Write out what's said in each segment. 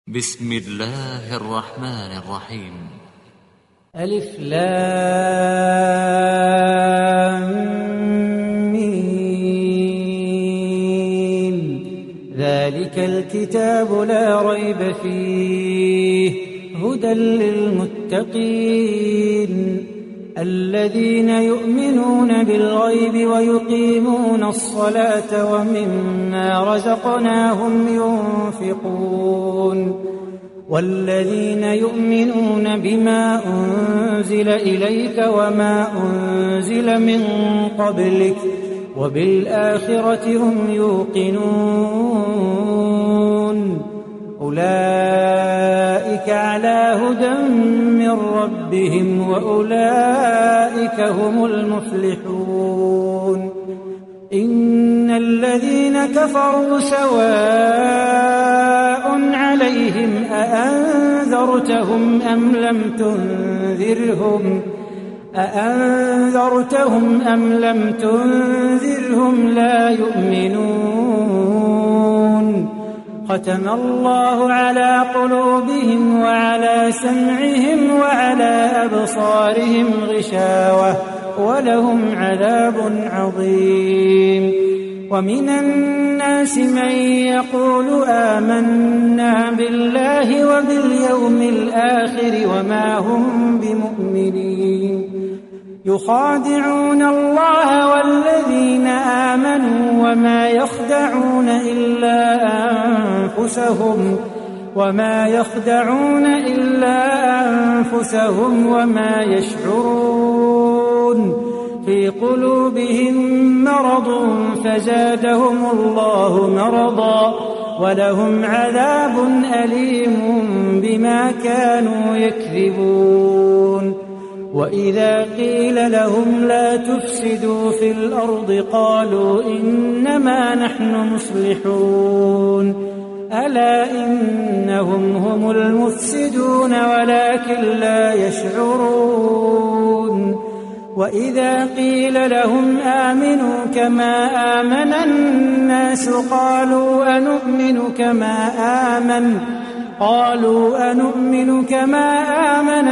بسم الله الرحمن الرحيم. ألف لام ميم. ذلك الكتاب لا ريب فيه هدى للمتقين الذين يؤمنون بالغيب ويقيمون الصلاة ومما رزقناهم ينفقون والذين يؤمنون بما أنزل إليك وما أنزل من قبلك وبالآخرة هم يوقنون أولئك على هدى من ربهم وأولئك هم المفلحون. إن الذين كفروا سواء عليهم أأنذرتهم أم لم تنذرهم لا يؤمنون. ختم الله على قلوبهم وعلى سمعهم وعلى أبصارهم غشاوة ولهم عذاب عظيم. ومن الناس من يقول آمنا بالله وباليوم الآخر وما هم بمؤمنين يخادعون الله والذين آمنوا وما يخدعون إلا أنفسهم وما يشعرون. في قلوبهم مرض فزادهم الله مرضا ولهم عذاب أليم بما كانوا يكذبون. وإذا قيل لهم لا تفسدوا في الأرض قالوا إنما نحن مصلحون ألا إنهم هم المفسدون ولكن لا يشعرون. وإذا قيل لهم آمنوا كما آمن الناس قالوا أنؤمن كما آمن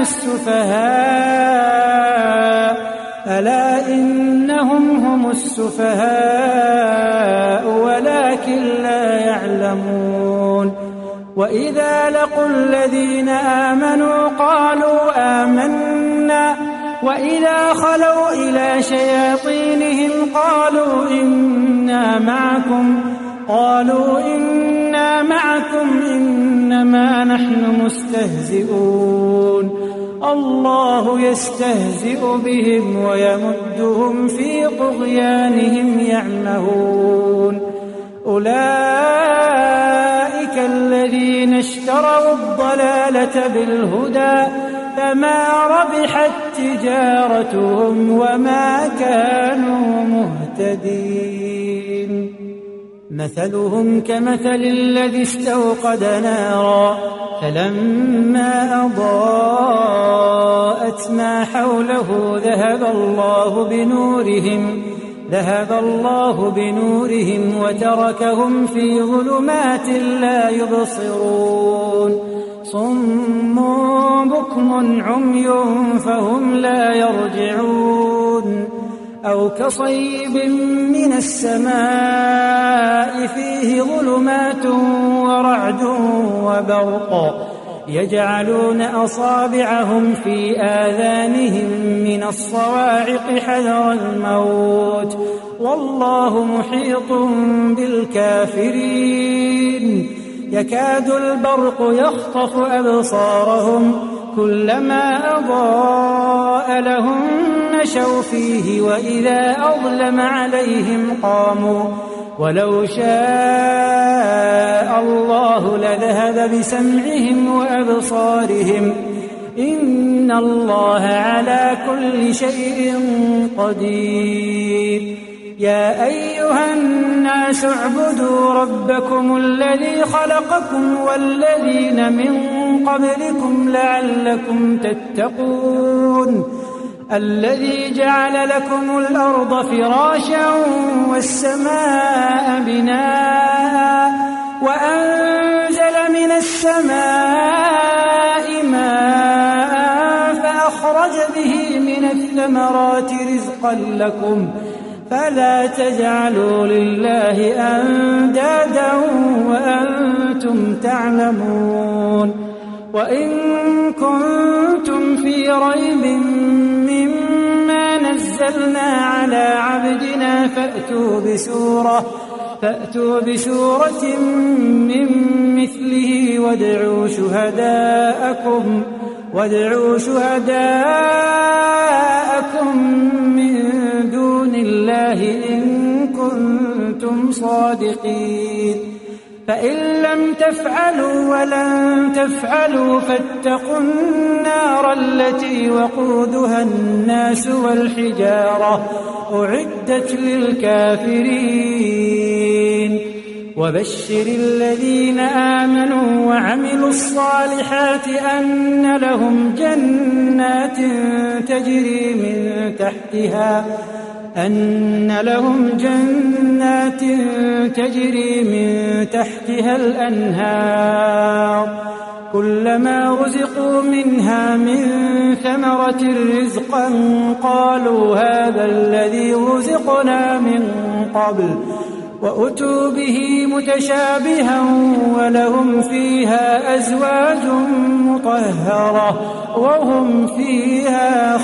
السفهاء ألا إنهم هم السفهاء ولكن لا يعلمون. وإذا لقوا الذين آمنوا قالوا آمنا وإذا خلوا إلى شياطينهم قالوا إنا معكم إنما نحن مستهزئون. الله يستهزئ بهم ويمدهم في طغيانهم يعمهون. أولئك الذين اشتروا الضلالة بالهدى فما ربحت تجارتهم وما كانوا مهتدين. مثلهم كمثل الذي استوقد نارا فلما أضاءت ما حوله ذهب الله بنورهم وتركهم في ظلمات لا يبصرون. صم بكم عمي فهم لا يرجعون. أو كصيب من السماء فيه ظلمات ورعد وبرق يجعلون أصابعهم في آذانهم من الصواعق حذر الموت والله محيط بالكافرين. يكاد البرق يخطف أبصارهم كلما أضاء لهم مشوا فيه وإذا أظلم عليهم قاموا ولو شاء الله لذهب بسمعهم وأبصارهم إن الله على كل شيء قدير. يا أيها الناس اعبدوا ربكم الذي خلقكم والذين من قبلكم لعلكم تتقون. الذي جعل لكم الأرض فراشا والسماء بناء وأنزل من السماء ماء فأخرج به من الثمرات رزقا لكم فلا تجعلوا لله أندادا وأنتم تعلمون وإن كنتم في ريب مما نزلنا على عبدنا فأتوا بسورة من مثله وادعوا شهداءكم من دون الله إن كنتم صادقين فإن لم تفعلوا ولن تفعلوا فاتقوا النار التي وقودها الناس والحجارة أعدت للكافرين وبشر الذين آمنوا وعملوا الصالحات أن لهم جنات تجري من تحتها الأنهار كلما رزقوا منها من ثمرة رزقا قالوا هذا الذي رزقنا من قبل وأتوا به متشابها ولهم فيها أزواج مطهرة وهم فيها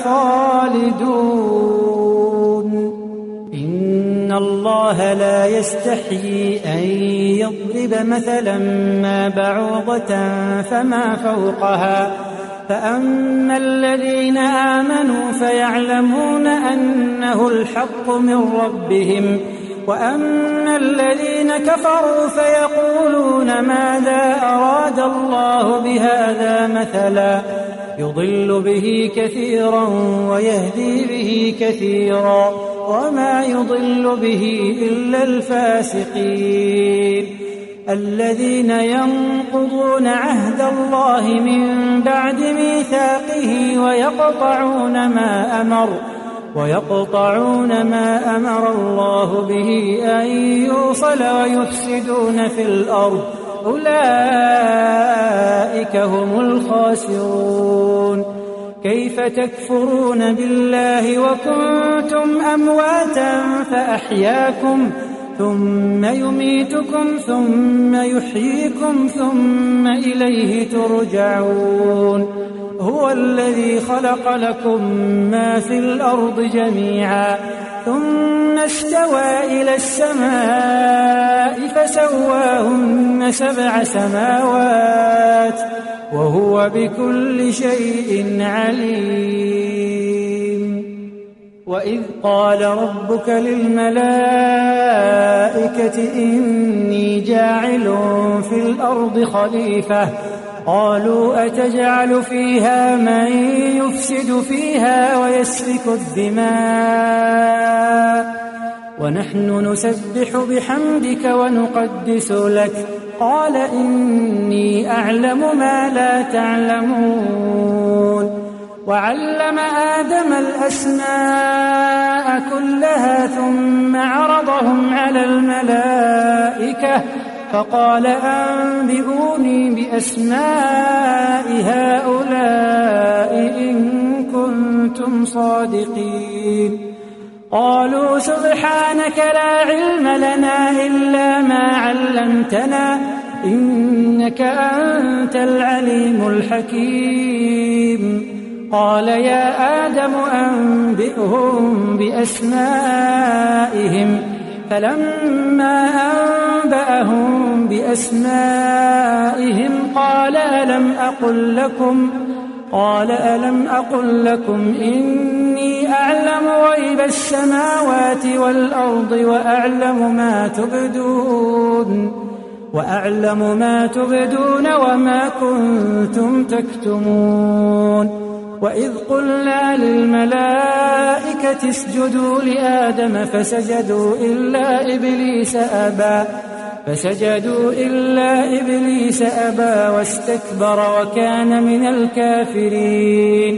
خالدون إن الله لا يستحيي أن يضرب مثلا ما بعوضة فما فوقها فأما الذين آمنوا فيعلمون أنه الحق من ربهم وأما الذين كفروا فيقولون ماذا أراد الله بهذا مثلا يضل به كثيرا ويهدي به كثيرا وما يضل به إلا الفاسقين الذين ينقضون عهد الله من بعد ميثاقه ويقطعون ما أمر الله به أن يوصل ويفسدون في الأرض أولئك هم الخاسرون كيف تكفرون بالله وكنتم أمواتا فأحياكم ثم يميتكم ثم يحييكم ثم إليه ترجعون هو الذي خلق لكم ما في الأرض جميعا ثم استوى إلى السماء فسواهن 7 سماوات وهو بكل شيء عليم وإذ قال ربك للملائكة إني جاعل في الأرض خليفة قالوا أتجعل فيها من يفسد فيها ويسفك الدماء ونحن نسبح بحمدك ونقدس لك قال إني أعلم ما لا تعلمون وعلم آدم الأسماء كلها ثم عرضهم على الملائكة فقال أنبئوني بأسماء هؤلاء إن كنتم صادقين قالوا سبحانك لا علم لنا إلا ما علمتنا إنك أنت العليم الحكيم قال يا آدم أنبئهم بأسمائهم فلما أنبأهم بأسمائهم قال ألم أقل لكم إني أعلم غيب السماوات والأرض وأعلم ما تبدون وما كنتم تكتمون وإذ قلنا للملائكة اسجدوا لآدم فسجدوا إلا إبليس أبى واستكبر وكان من الكافرين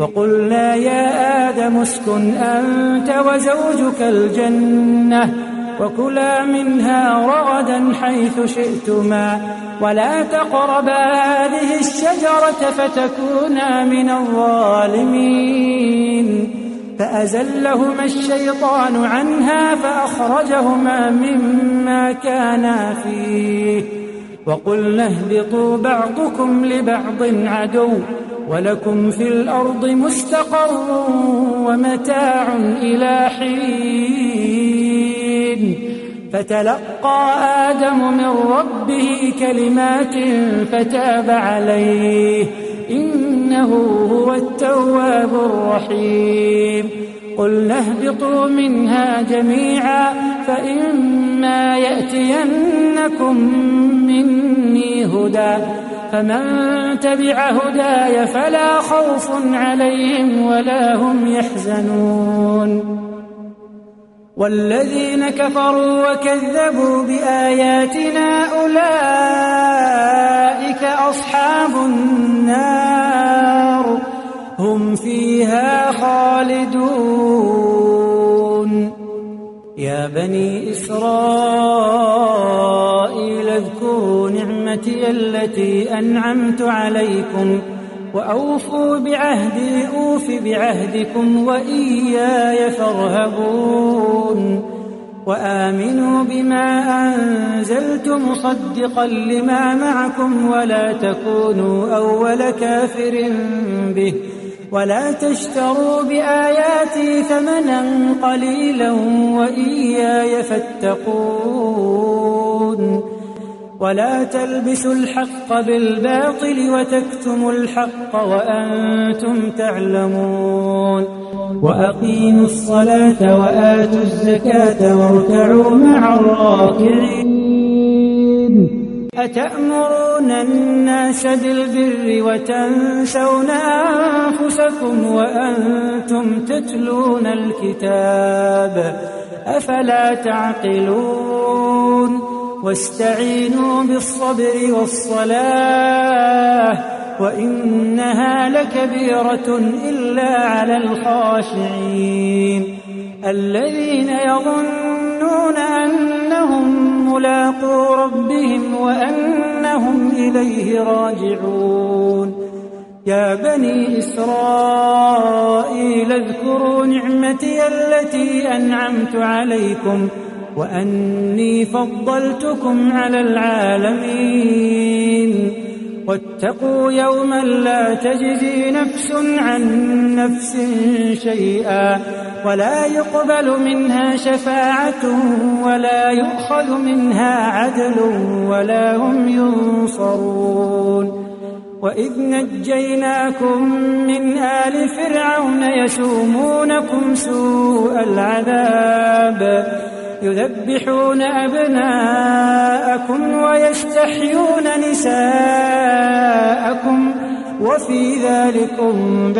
وقلنا يا آدم اسكن أنت وزوجك الجنة وكلا منها رغدا حيث شئتما ولا تقربا هذه الشجرة فتكونا من الظالمين. فأزلهما الشيطان عنها فأخرجهما مما كانا فيه وقلنا اهبطوا بعضكم لبعض عدو ولكم في الأرض مستقر ومتاع إلى حين. فتلقى آدم من ربه كلمات فتاب عليه إنه هو التواب الرحيم. قلنا اهبطوا منها جميعا فإما يأتينكم مني هدى فمن تبع هداي فلا خوف عليهم ولا هم يحزنون. والذين كفروا وكذبوا بآياتنا أولئك أصحاب النار هم فيها خالدون. يا بني إسرائيل اذكروا نعمتي التي أنعمت عليكم وأوفوا بعهدي أوف بعهدكم وإياي فارهبون. وآمنوا بما أنزلت مصدقا لما معكم ولا تكونوا أول كافر به ولا تشتروا بآياتي ثمنا قليلا وإياي فاتقون. ولا تلبسوا الحق بالباطل وتكتموا الحق وأنتم تعلمون. وأقيموا الصلاة وآتوا الزكاة واركعوا مع الراكعين. أتأمرون الناس بالبر وتنسون أنفسكم وأنتم تتلون الكتاب أفلا تعقلون. واستعينوا بالصبر والصلاة وإنها لكبيرة إلا على الخاشعين الذين يظنون أنهم ملاقو ربهم وأنهم إليه راجعون. يا بني إسرائيل اذكروا نعمتي التي أنعمت عليكم وأني فضلتكم على العالمين. واتقوا يوما لا تجزي نفس عن نفس شيئا ولا يقبل منها شفاعة ولا يؤخذ منها عدل ولا هم ينصرون. وإذ نجيناكم من آل فرعون يسومونكم سوء العذاب يذبحون أبناءكم ويستحيون نساءكم وفي ذلكم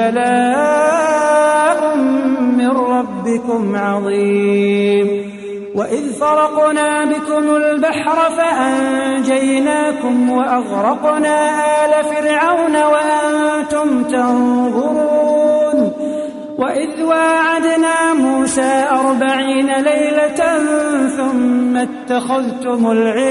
بلاء من ربكم عظيم. وإذ فرقنا بكم البحر فأنجيناكم وأغرقنا آل فرعون وأنتم تنظرون. وإذ واعدنا موسى 40 ليلة ثم اتخذتم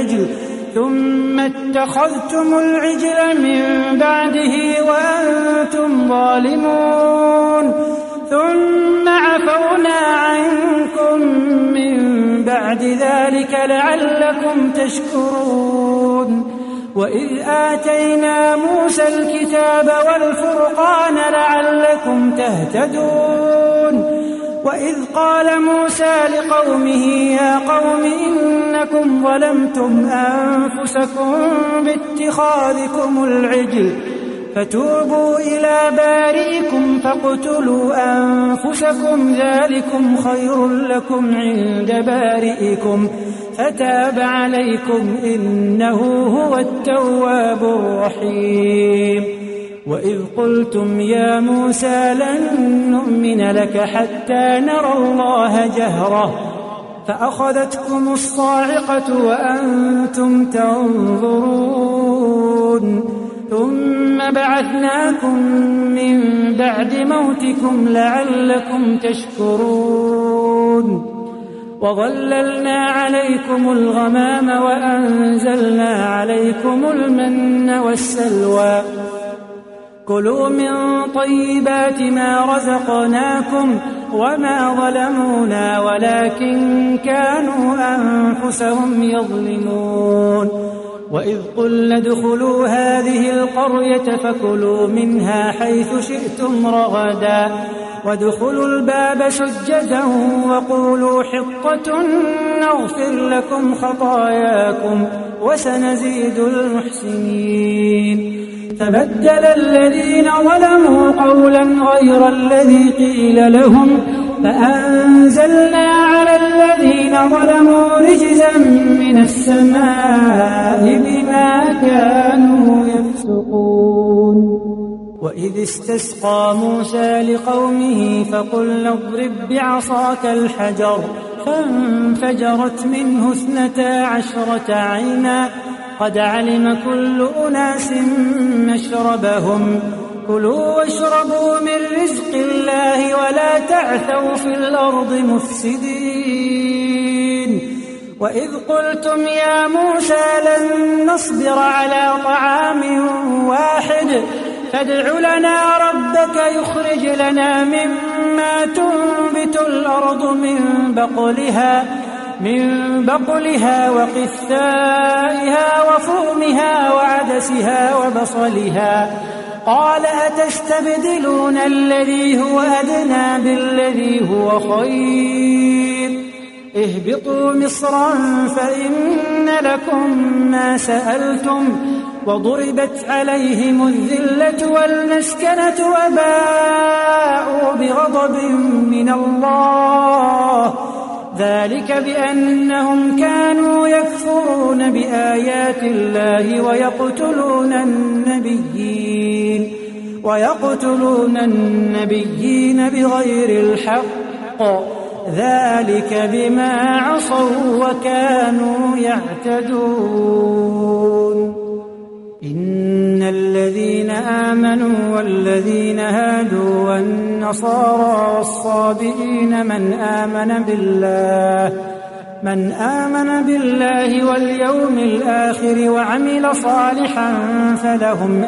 العجل من بعده وأنتم ظالمون ثم عفونا عنكم من بعد ذلك لعلكم تشكرون. وإذ آتينا موسى الكتاب والفرقان لعلكم تهتدون. وإذ قال موسى لقومه يا قوم إنكم ظلمتم أنفسكم باتخاذكم العجل فتوبوا إلى بارئكم فاقتلوا أنفسكم ذلكم خير لكم عند بارئكم فتاب عليكم إنه هو التواب الرحيم. وإذ قلتم يا موسى لن نؤمن لك حتى نرى الله جهرة فأخذتكم الصاعقة وأنتم تنظرون ثم بعثناكم من بعد موتكم لعلكم تشكرون. وظللنا عليكم الغمام وأنزلنا عليكم المن والسلوى كلوا من طيبات ما رزقناكم وما ظلمونا ولكن كانوا أنفسهم يظلمون وإذ قلنا ادخلوا هذه القرية فكلوا منها حيث شئتم رغدا وادخلوا الباب سجدا وقولوا حطة نغفر لكم خطاياكم وسنزيد المحسنين فبدل الذين ظلموا قولا غير الذي قيل لهم فأنزلنا على الذين ظلموا رجزا من السماء بما كانوا يفسقون وإذ استسقى موسى لقومه فقلنا اضرب بعصاك الحجر فانفجرت منه 12 عينا قد علم كل أناس مشربهم كلوا واشربوا من رزق الله ولا تعثوا في الأرض مفسدين وإذ قلتم يا موسى لن نصبر على طعام واحد فادع لنا ربك يخرج لنا مما تنبت الأرض من بقلها وقثائها وفومها وعدسها وبصلها قال أتستبدلون الذي هو أدنى بالذي هو خير اهبطوا مصرا فإن لكم ما سألتم وضربت عليهم الذلة والمسكنة وباءوا بغضب من الله ذلك بأنهم كانوا يكفرون بآيات الله ويقتلون النبيين بغير الحق ذلك بما عصوا وكانوا يعتدون إن الذين آمنوا والذين هادوا والنصارى والصابئين من آمن بالله واليوم الآخر وعمل صالحا فلهم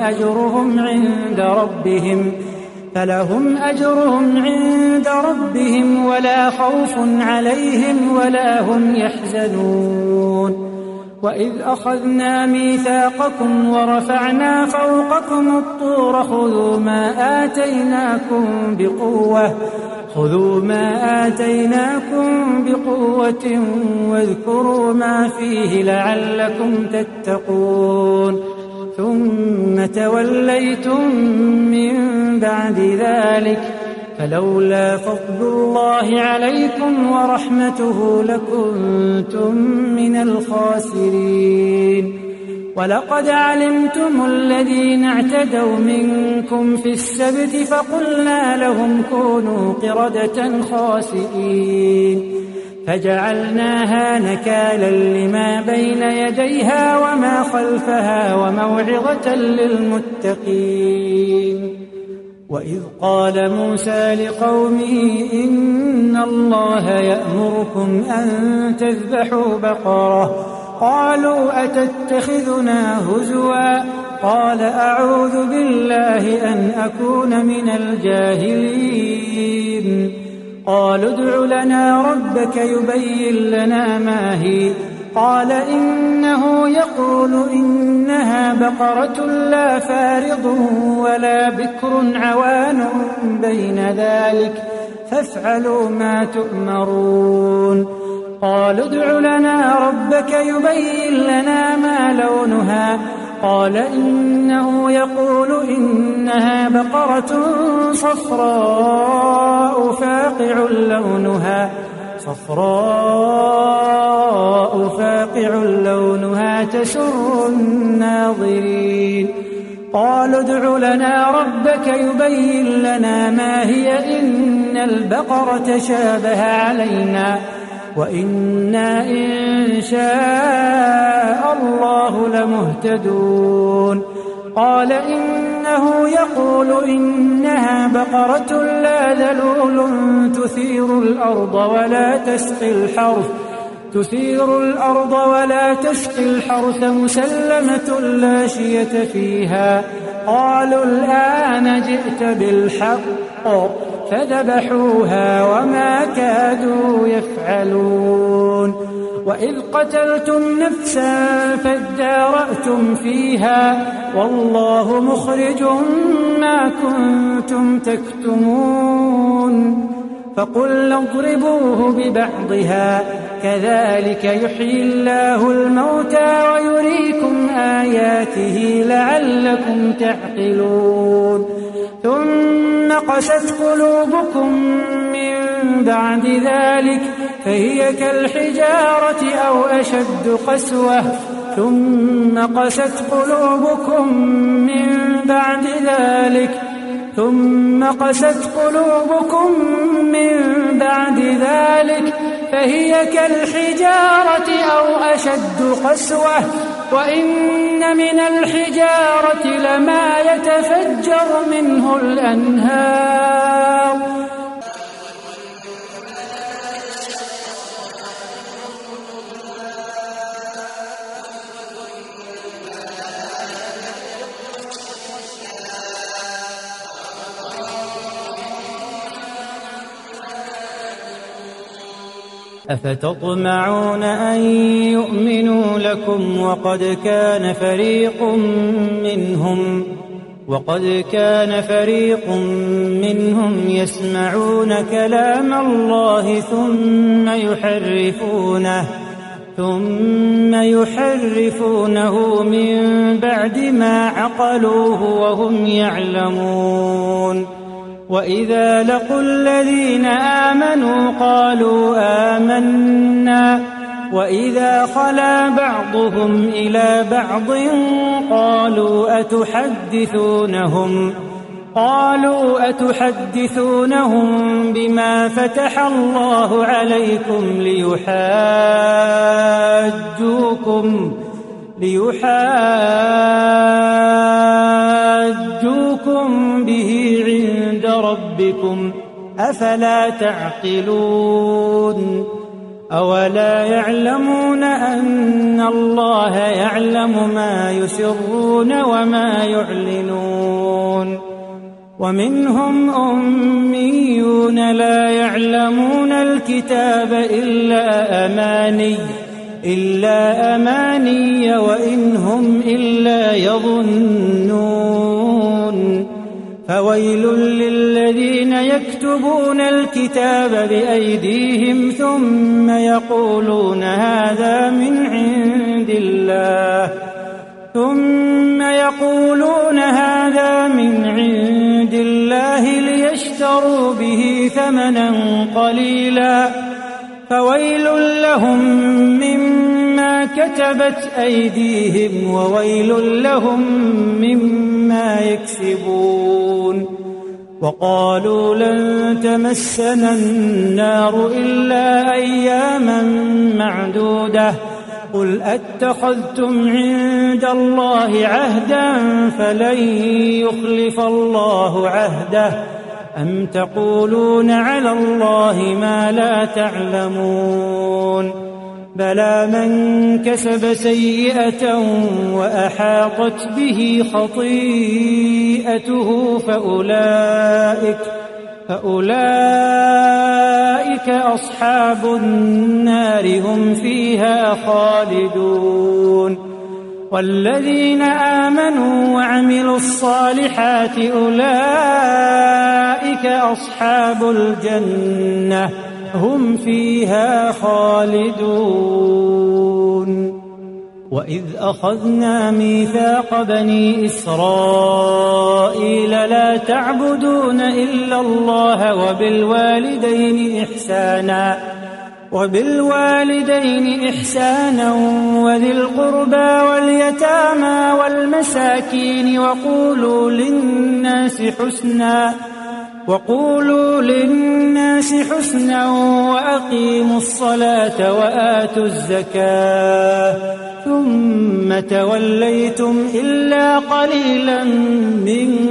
أجرهم عند ربهم ولا خوف عليهم ولا هم يحزنون وإذ أخذنا ميثاقكم ورفعنا فوقكم الطور خذوا ما آتيناكم بقوة واذكروا ما فيه لعلكم تتقون ثم توليتم من بعد ذلك فلولا فضل الله عليكم ورحمته لكنتم من الخاسرين ولقد علمتم الذين اعتدوا منكم في السبت فقلنا لهم كونوا قردة خاسئين فجعلناها نكالا لما بين يديها وما خلفها وموعظة للمتقين وإذ قال موسى لقومه إن الله يأمركم أن تذبحوا بقرة قالوا أتتخذنا هزوا قال أعوذ بالله أن أكون من الجاهلين قالوا ادع لنا ربك يبين لنا ما هي قال إنه يقول إنها بقرة لا فارض ولا بكر عوان بين ذلك فافعلوا ما تؤمرون قالوا ادع لنا ربك يبين لنا ما لونها قال إنه يقول إنها بقرة صفراء فاقع لونها تسر الناظرين قالوا ادع لنا ربك يبين لنا ما هي إن البقرة شابه علينا وإنا إن شاء الله لمهتدون قال إن أنه يقول إنها بقرة لا ذلول تثير الأرض ولا تسقي الحرث مسلمة لا شية فيها. قالوا الآن جئت بالحق، فذبحوها وما كادوا يفعلون. وإذ قتلتم نفسا فادارأتم فيها والله مخرج ما كنتم تكتمون. فقلنا اضربوه ببعضها كذلك يحيي الله الموتى ويريكم آياته لعلكم تعقلون. ثم قست قلوبكم من بعد ذلك فهي كالحجارة أو أشد قسوة. ثم قست قلوبكم من بعد ذلك فهي كالحجارة أو أشد قسوة. وإن من الحجارة لما يتفجر منه الأنهار أفتطمعون أن يؤمنوا لكم وقد كان فريق منهم يسمعون كلام الله ثم يحرفونه من بعد ما عقلوه وهم يعلمون. وإذا لقوا الذين آمنوا قالوا آمنا وإذا خلا بعضهم إلى بعض قالوا أتحدثونهم بما فتح الله عليكم ليحاجوكم به عند ربكم أفلا تعقلون. أولا يعلمون أن الله يعلم ما يسرون وما يعلنون. ومنهم أميون لا يعلمون الكتاب إلا أماني وإن هم إلا يظنون. فويل للذين يكتبون الكتاب بأيديهم ثم يقولون هذا من عند الله ليشتروا به ثمنا قليلا فويل لهم مما كتبت أيديهم وويل لهم مما يكسبون. وقالوا لن تمسنا النار إلا أياما معدودة قل أتخذتم عند الله عهدا فلن يخلف الله عهده أم تقولون على الله ما لا تعلمون. بلى من كسب سيئة وأحاطت به خطيئته فأولئك أصحاب النار هم فيها خالدون. والذين آمنوا وعملوا الصالحات أولئك أصحاب الجنة هم فيها خالدون. وإذ أخذنا ميثاق بني إسرائيل لا تعبدون إلا الله وبالوالدين إحسانا وذي القربى واليتامى والمساكين وقولوا للناس حسنا وأقيموا الصلاة وآتوا الزكاة ثم توليتم إلا قليلا منكم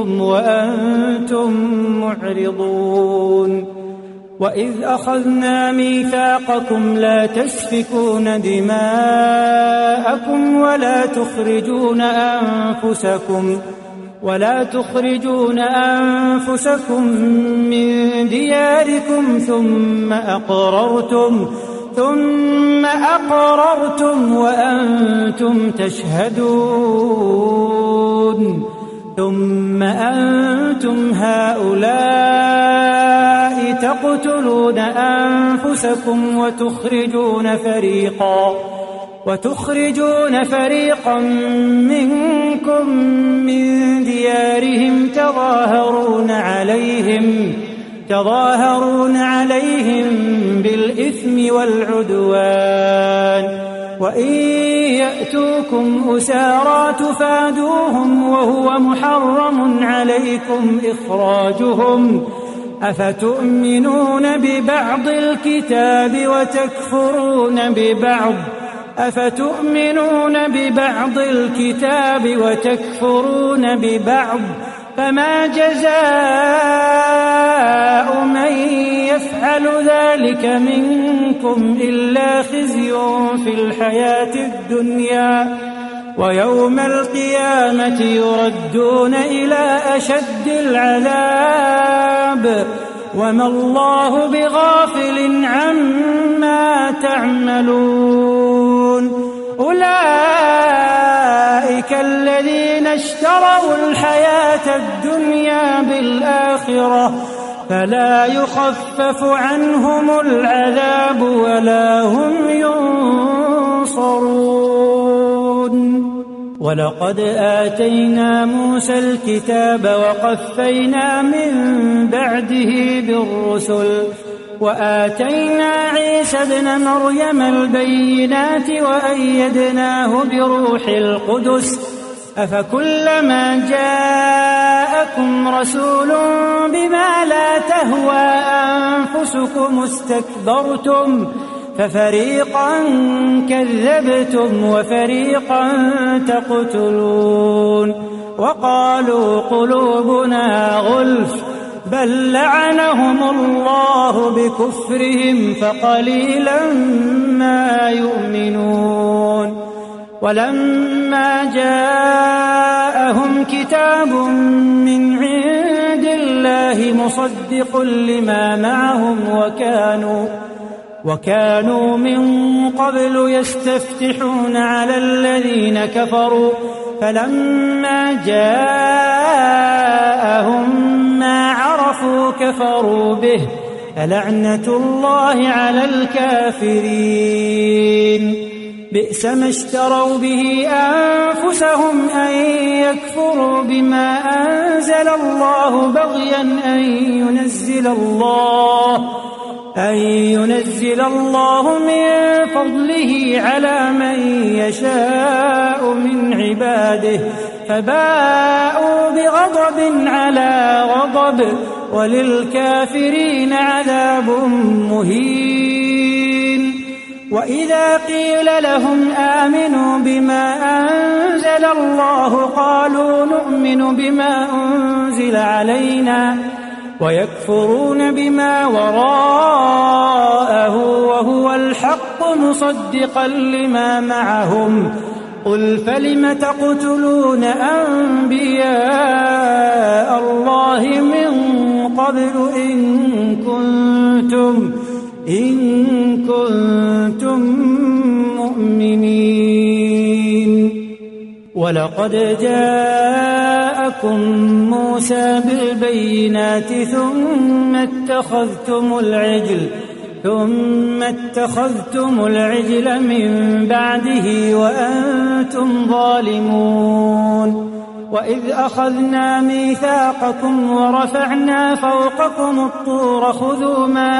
منكم وأنتم معرضون وإذ أخذنا ميثاقكم لا تسفكون دماءكم ولا تخرجون أنفسكم من دياركم ثم أقررتم وأنتم تشهدون ثم أنتم هؤلاء تقتلون أنفسكم وتخرجون فريقا منكم من ديارهم تظاهرون عليهم بالإثم والعدوان وإن يأتوكم أسارى تفادوهم وهو محرم عليكم إخراجهم أفتؤمنون ببعض الكتاب وتكفرون ببعض فما جزاء من يفعل ذلك منكم إلا خزي في الحياة الدنيا ويوم القيامة يردون إلى أشد العذاب وما الله بغافل عما تعملون أولئك الذين اشتروا الحياة الدنيا بالآخرة فلا يخفف عنهم العذاب ولا هم ينصرون ولقد آتينا موسى الكتاب وقفينا من بعده بالرسل وآتينا عيسى ابن مريم البينات وأيدناه بروح القدس أفكلما جاءكم رسول بما لا تهوى أنفسكم استكبرتم ففريقا كذبتم وفريقا تقتلون وقالوا قلوبنا غلف بل لعنهم الله بكفرهم فقليلا ما يؤمنون ولما جاءهم كتاب من عند الله مصدق لما معهم وكانوا من قبل يستفتحون على الذين كفروا فلما جاءهم ما عرفوا كفروا به فلعنة الله على الكافرين بئس ما اشتروا به أنفسهم أن يكفروا بما أنزل الله بغيا أن ينزل الله من فضله على من يشاء من عباده فباءوا بغضب على غضب وللكافرين عذاب مهين وإذا قيل لهم آمنوا بما أنزل الله قالوا نؤمن بما أنزل علينا ويكفرون بما وراءه وهو الحق مصدقا لما معهم قل فلم تقتلون أنبياء الله من قبل إن كنتم مؤمنين ولقد جاءكم موسى بالبينات ثم اتخذتم العجل من بعده وأنتم ظالمون وإذ أخذنا ميثاقكم ورفعنا فوقكم الطور خذوا ما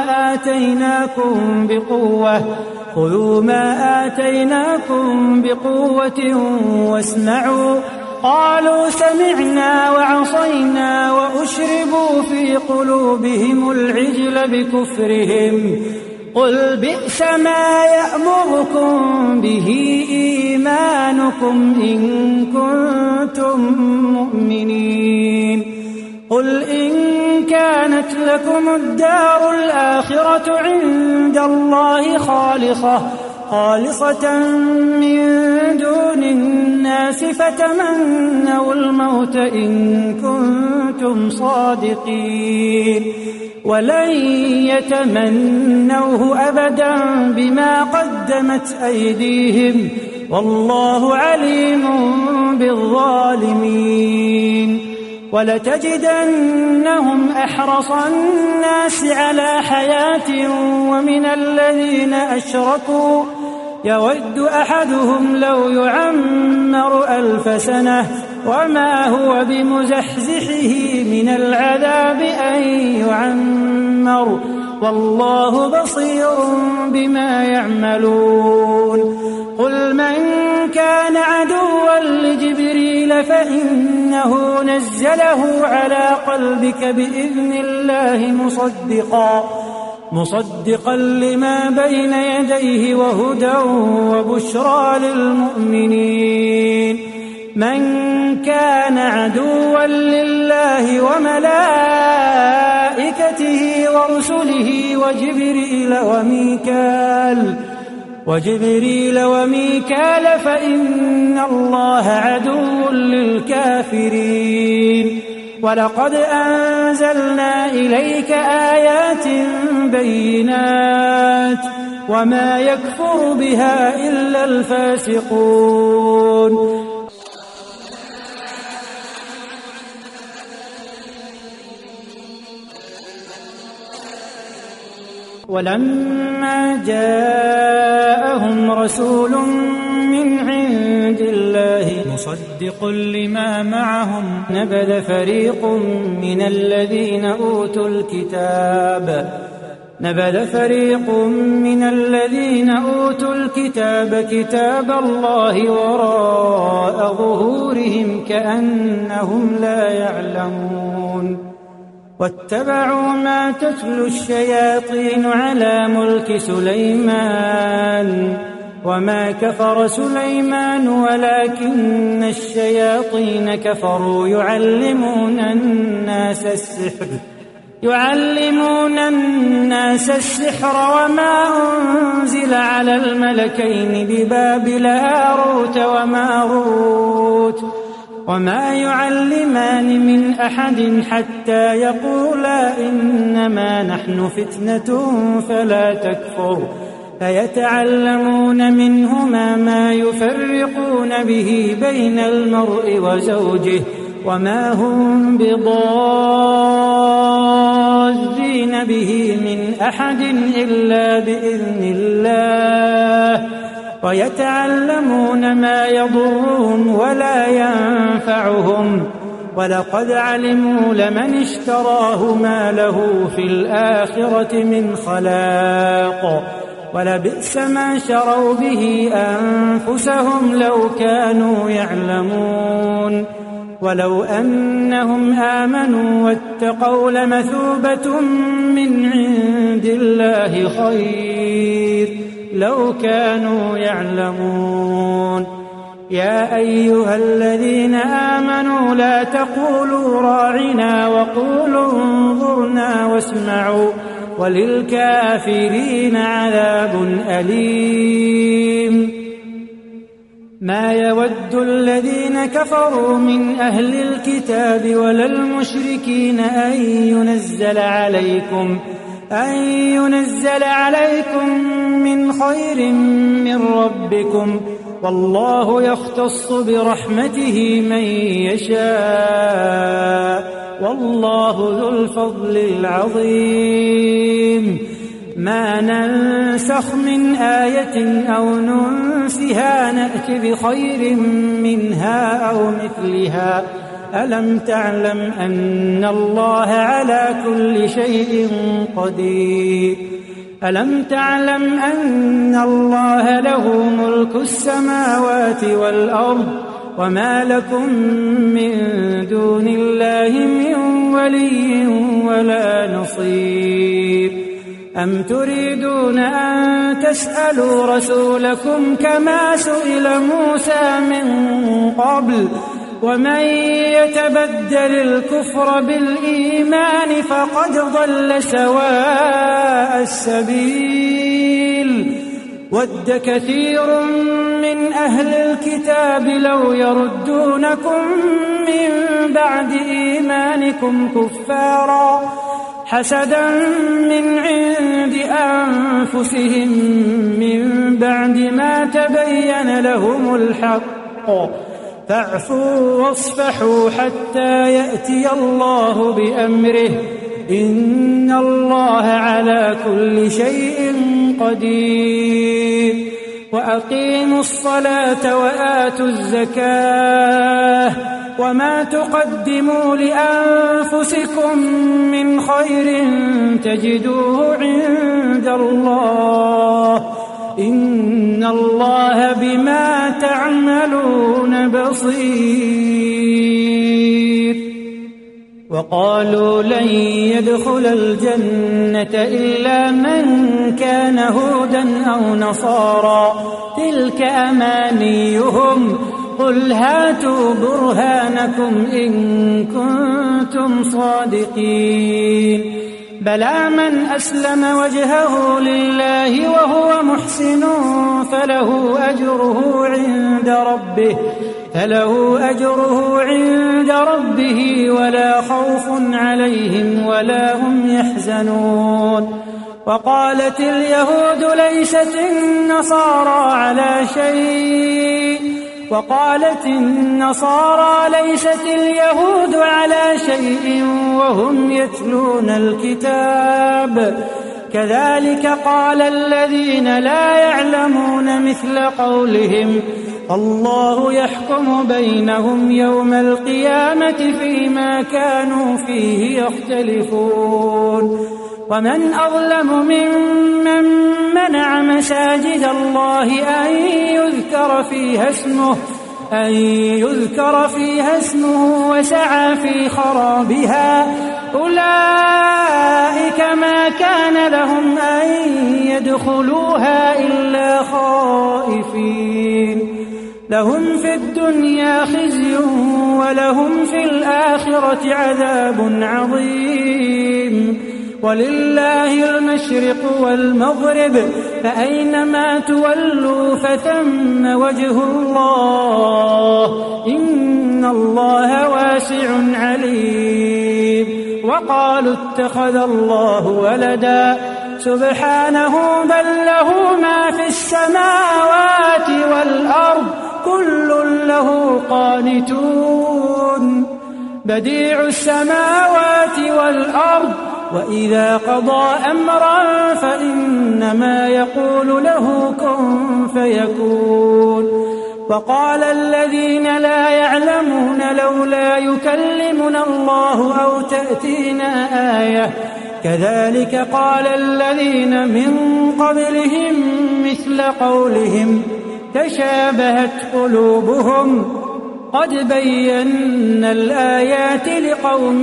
آتيناكم بقوة واسمعوا قالوا سمعنا وعصينا وأشربوا في قلوبهم العجل بكفرهم قل بئس ما يأمركم به إيمانكم إن كنتم مؤمنين قل إن كانت لكم الدار الآخرة عند الله خالصة من دون الناس فتمنوا الموت إن كنتم صادقين ولن يتمنوه أبدا بما قدمت أيديهم والله عليم بالظالمين ولتجدنهم أحرص الناس على حياة ومن الذين أشركوا يود أحدهم لو يعمر 1000 سنة وما هو بمزحزحه من العذاب أن يعمر والله بصير بما يعملون قل من كان عدوا لجبريل فإنه نزله على قلبك بإذن الله مصدقا لما بين يديه وهدى وبشرى للمؤمنين من كان عدوا لله وملائكته ورسله وجبريل وميكال فإن الله عدو للكافرين ولقد أنزلنا إليك آيات بينات وما يكفر بها إلا الفاسقون ولما جاءهم رسول من عند الله مصدق لما معهم نبذ فريق من الذين أوتوا الكتاب كتاب الله وراء ظهورهم كأنهم لا يعلمون واتبعوا ما تتلو الشياطين على ملك سليمان وما كفر سليمان ولكن الشياطين كفروا يعلمون الناس السحر وما أنزل على الملكين ببابل هاروت وماروت وما يعلمان من أحد حتى يقولا إنما نحن فتنة فلا تكفر فيتعلمون منهما ما يفرقون به بين المرء وزوجه وما هم بضارين به من أحد إلا بإذن الله ويتعلمون ما يضرهم ولا ينفعهم ولقد علموا لمن اشتراه ما له في الآخرة من خلاق ولبئس ما شروا به أنفسهم لو كانوا يعلمون ولو أنهم آمنوا واتقوا لمثوبة من عند الله خير لو كانوا يعلمون يا أيها الذين آمنوا لا تقولوا راعنا وقولوا انظرنا واسمعوا وللكافرين عذاب أليم ما يود الذين كفروا من أهل الكتاب ولا المشركين أن ينزل عليكم من خير من ربكم والله يختص برحمته من يشاء والله ذو الفضل العظيم ما ننسخ من آية أو ننسها نأت بخير منها أو مثلها ألم تعلم أن الله على كل شيء قدير ألم تعلم أن الله له ملك السماوات والأرض وما لكم من دون الله من ولي ولا نصير أم تريدون أن تسألوا رسولكم كما سئل موسى من قبل ومن يتبدل الكفر بالإيمان فقد ضل سواء السبيل. ود كثير من أهل الكتاب لو يردونكم من بعد إيمانكم كفارا حسدا من عند أنفسهم من بعد ما تبين لهم الحق فاعفوا واصفحوا حتى يأتي الله بأمره إن الله على كل شيء قدير. وأقيموا الصلاة وآتوا الزكاة وما تقدموا لأنفسكم من خير تجدوه عند الله إن الله بما تعملون بصير. وقالوا لن يدخل الجنة إلا من كان هودا أو نصارى تلك أمانيهم قل هاتوا برهانكم إن كنتم صادقين. بلى من أسلم وجهه لله وهو محسن فله أجره عند ربه ولا خوف عليهم ولا هم يحزنون. وقالت اليهود ليست النصارى على شيء وهم يتلون الكتاب كذلك قال الذين لا يعلمون مثل قولهم الله يحكم بينهم يوم القيامة فيما كانوا فيه يختلفون. ومن أظلم ممن منع مساجد الله أن يذكر فيها اسمه وسعى في خرابها أولئك ما كان لهم أن يدخلوها إلا خائفين لهم في الدنيا خزي ولهم في الآخرة عذاب عظيم. ولله المشرق والمغرب فأينما تولوا فثم وجه الله إن الله واسع عليم. وقالوا اتخذ الله ولدا سبحانه بل له ما في السماوات والأرض كل له قانتون. بديع السماوات والأرض وإذا قضى أمرا فإنما يقول له كن فيكون. وقال الذين لا يعلمون لولا يكلمنا الله أو تأتينا آية كذلك قال الذين من قبلهم مثل قولهم تشابهت قلوبهم قد بينا الآيات لقوم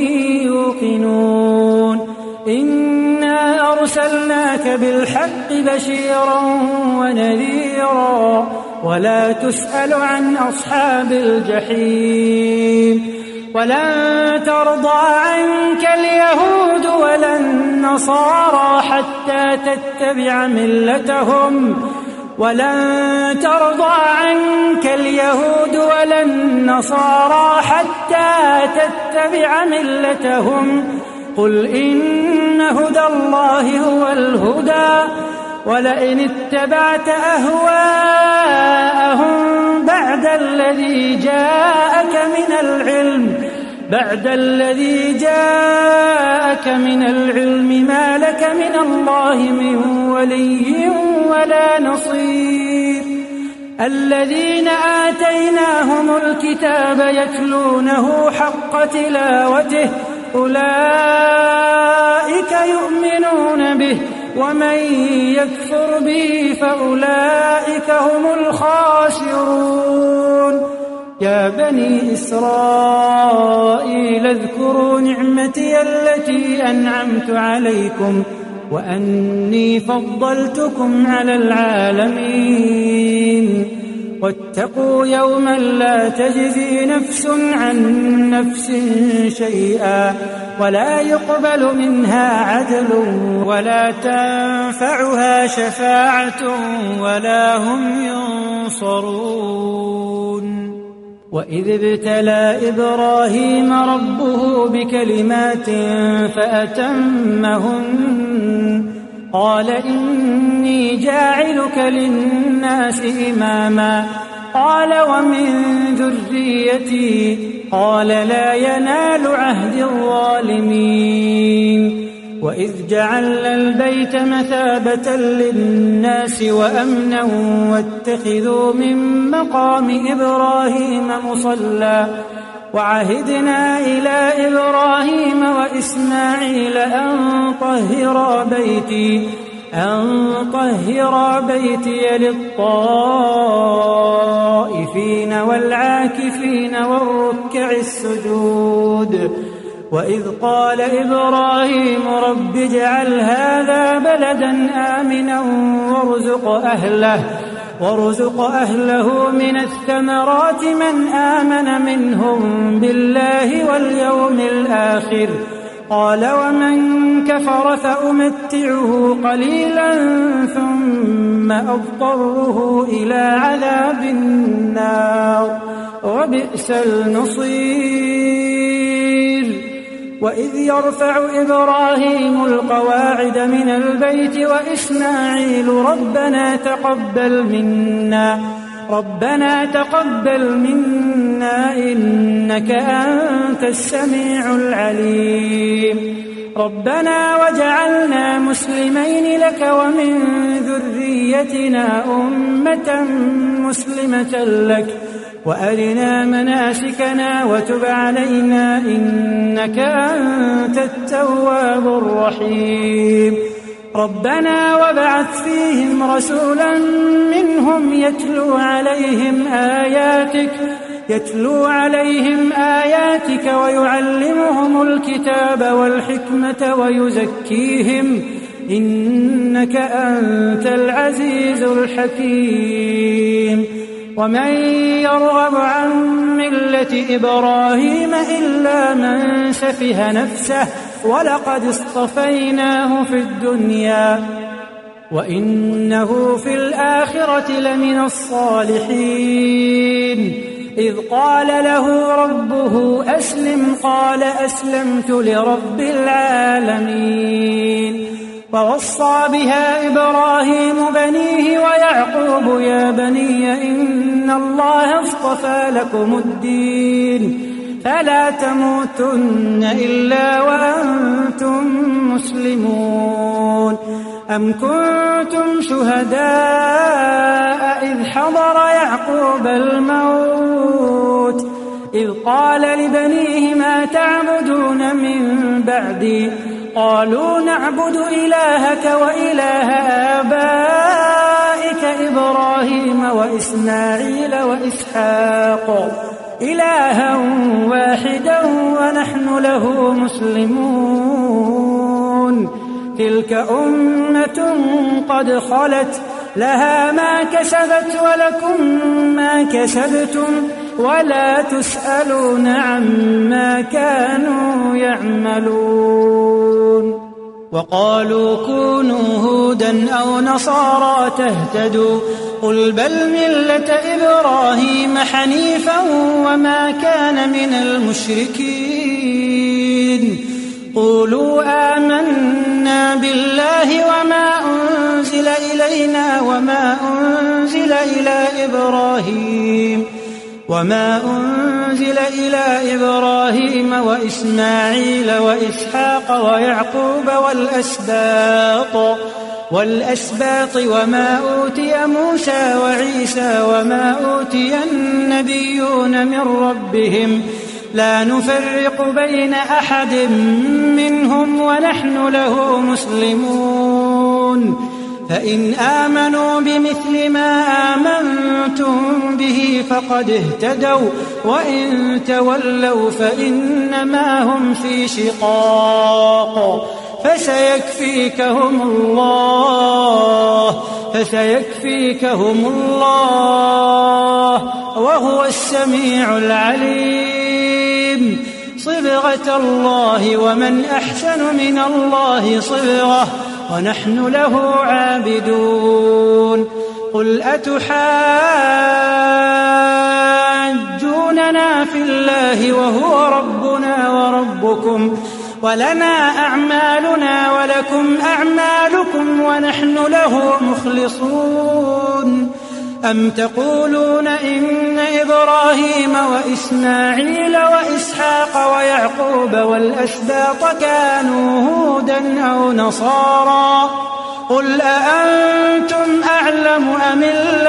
يوقنون. إنا أرسلناك بالحق بشيرا ونذيرا ولا تسأل عن أصحاب الجحيم. ولن ترضى عنك اليهود ولا النصارى حتى تتبع ملتهم قل إن هدى الله هو الهدى ولئن اتبعت أهواءهم بعد الذي جاءك من العلم ما لك من الله من ولي ولا نصير. الذين آتيناهم الكتاب يتلونه حق تلاوته أولئك يؤمنون به ومن يكفر به فأولئك هم الخاسرون. يا بني إسرائيل اذكروا نعمتي التي أنعمت عليكم وأني فضلتكم على العالمين. واتقوا يوما لا تجزي نفس عن نفس شيئا ولا يقبل منها عدل ولا تنفعها شفاعة ولا هم ينصرون. وإذ ابتلى إبراهيم ربه بكلمات فأتمهن قال إني جاعلك للناس إماما قال ومن ذريتي قال لا ينال عهد الظالمين. وإذ جعلنا البيت مثابة للناس وأمنا واتخذوا من مقام إبراهيم مصلى وعهدنا إلى إبراهيم وإسماعيل أن طهرا بيتي للطائفين والعاكفين والركع السجود. وإذ قال إبراهيم رب اجعل هذا بلدا آمنا وارزق أهله من الثمرات من آمن منهم بالله واليوم الآخر قال ومن كفر فأمتعه قليلا ثم أضطره إلى عذاب النار وبئس المصير. وإذ يرفع إبراهيم القواعد من البيت وإسماعيل ربنا تقبل منا إنك أنت السميع العليم. ربنا واجعلنا مسلمين لك ومن ذريتنا أمة مسلمة لك وأرنا مناسكنا وتب علينا إنك أنت التواب الرحيم. ربنا وابعث فيهم رسولا منهم يتلو عليهم آياتك ويعلمهم الكتاب والحكمة ويزكيهم إنك أنت العزيز الحكيم. ومن يرغب عن ملة إبراهيم إلا من سفه نفسه ولقد اصطفيناه في الدنيا وإنه في الآخرة لمن الصالحين. إذ قال له ربه أسلم قال أسلمت لرب العالمين. ووصى بها إبراهيم بنيه ويعقوب يا بني إن الله اصطفى لكم الدين فلا تموتن إلا وأنتم مسلمون. أم كنتم شهداء إذ حضر يعقوب الموت إذ قال لبنيه ما تعبدون من بعدي قالوا نعبد إلهك وإله آبائك إبراهيم وإسماعيل وإسحاق إلها واحدا ونحن له مسلمون. تلك أمة قد خلت لها ما كسبت ولكم ما كسبتم ولا تسألون عما كانوا يعملون. وقالوا كونوا هودا أو نصارى تهتدوا قل بل ملة إبراهيم حنيفا وما كان من المشركين. قولوا آمنا بالله وما أنزل إلينا وما أنزل إلى إبراهيم وإسماعيل وإسحاق ويعقوب والأسباط وما أوتي موسى وعيسى وما أوتي النبيون من ربهم لا نفرق بين أحد منهم ونحن له مسلمون. فإن آمنوا بمثل ما آمنتم به فقد اهتدوا وإن تولوا فإنما هم في شقاق فسيكفيكهم الله فسيكفيكهم الله وهو السميع العليم. صبغة الله ومن أحسن من الله صبغة ونحن له عابدون. قل أتحاجوننا في الله وهو ربنا وربكم ولنا أعمالنا ولكم أعمالكم ونحن له مخلصون. أم تقولون إن إبراهيم وإسماعيل وإسحاق ويعقوب والأسباط كانوا هودا أو نصارى؟ قل أأنتم أعلم أم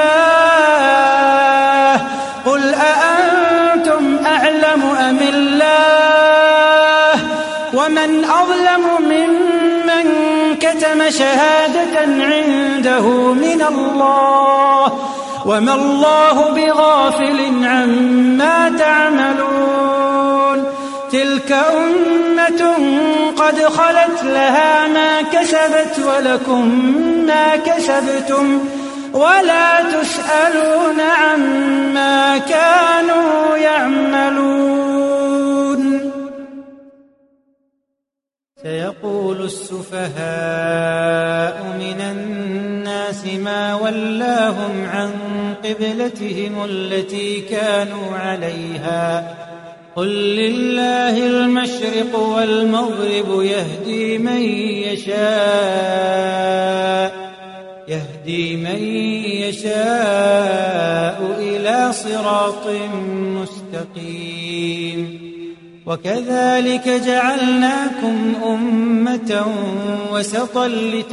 الله؟ قل أأنتم أعلم أم الله؟ ومن أظلم ممن كتم شهادة عنده من الله وما الله بغافل عما تعملون. تلك أمة قد خلت لها ما كسبت ولكم ما كسبتم ولا تسألون عما كانوا يعملون. سيقول السفهاء من الناس ما ولاهم عن قبلتهم التي كانوا عليها قل لله المشرق والمغرب يهدي من يشاء إلى صراط مستقيم. وكذلك جعلناكم أمة وسطا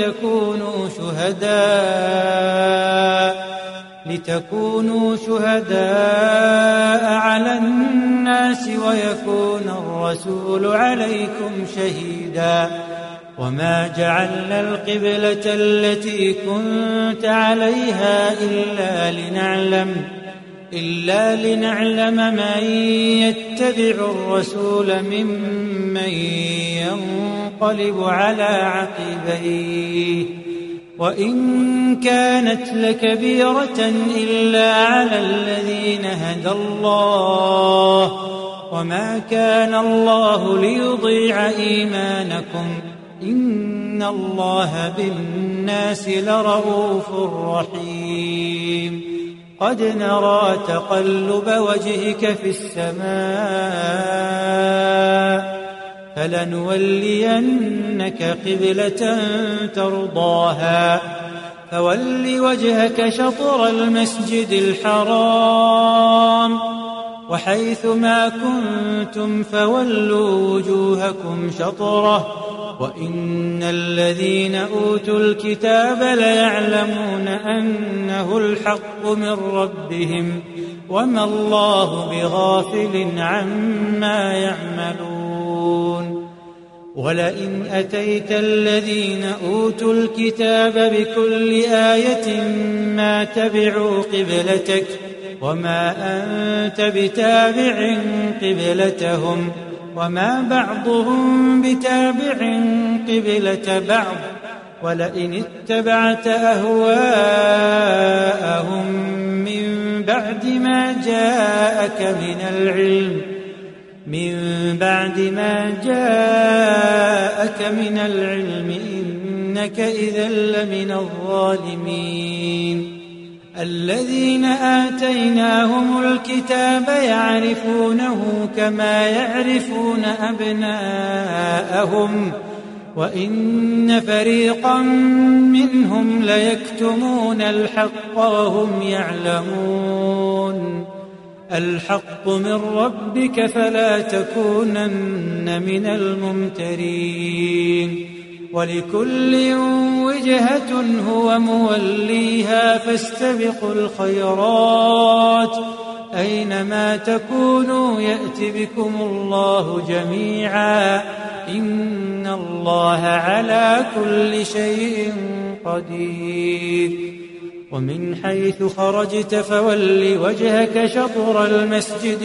لتكونوا شهداء على الناس ويكون الرسول عليكم شهيدا. وما جعلنا القبلة التي كنت عليها إلا لنعلم من يتبع الرسول ممن ينقلب على عقبيه. وإن كانت لكبيرة إلا على الذين هدى الله وما كان الله ليضيع إيمانكم إن الله بالناس لرؤوف رحيم. قد نرى تقلب وجهك في السماء فلنولينك قبلة ترضاها فول وجهك شطر المسجد الحرام وحيث ما كنتم فولوا وجوهكم شطره وإن الذين أوتوا الكتاب ليعلمون أنه الحق من ربهم وما الله بغافل عما يعملون. ولئن أتيت الذين أوتوا الكتاب بكل آية ما تبعوا قبلتك وما أنت بتابع قبلتهم وما بعضهم بتابع قبلة بعض ولئن اتبعت أهواءهم من بعد ما جاءك من العلم إنك إذا لمن الظالمين. الذين آتيناهم الكتاب يعرفونه كما يعرفون أبناءهم وإن فريقا منهم ليكتمون الحق وهم يعلمون. الحق من ربك فلا تكونن من الممترين. ولكل وجهة هو موليها فاستبقوا الخيرات أينما تكونوا يأت بكم الله جميعا إن الله على كل شيء قدير. ومن حيث خرجت فول وجهك شطر المسجد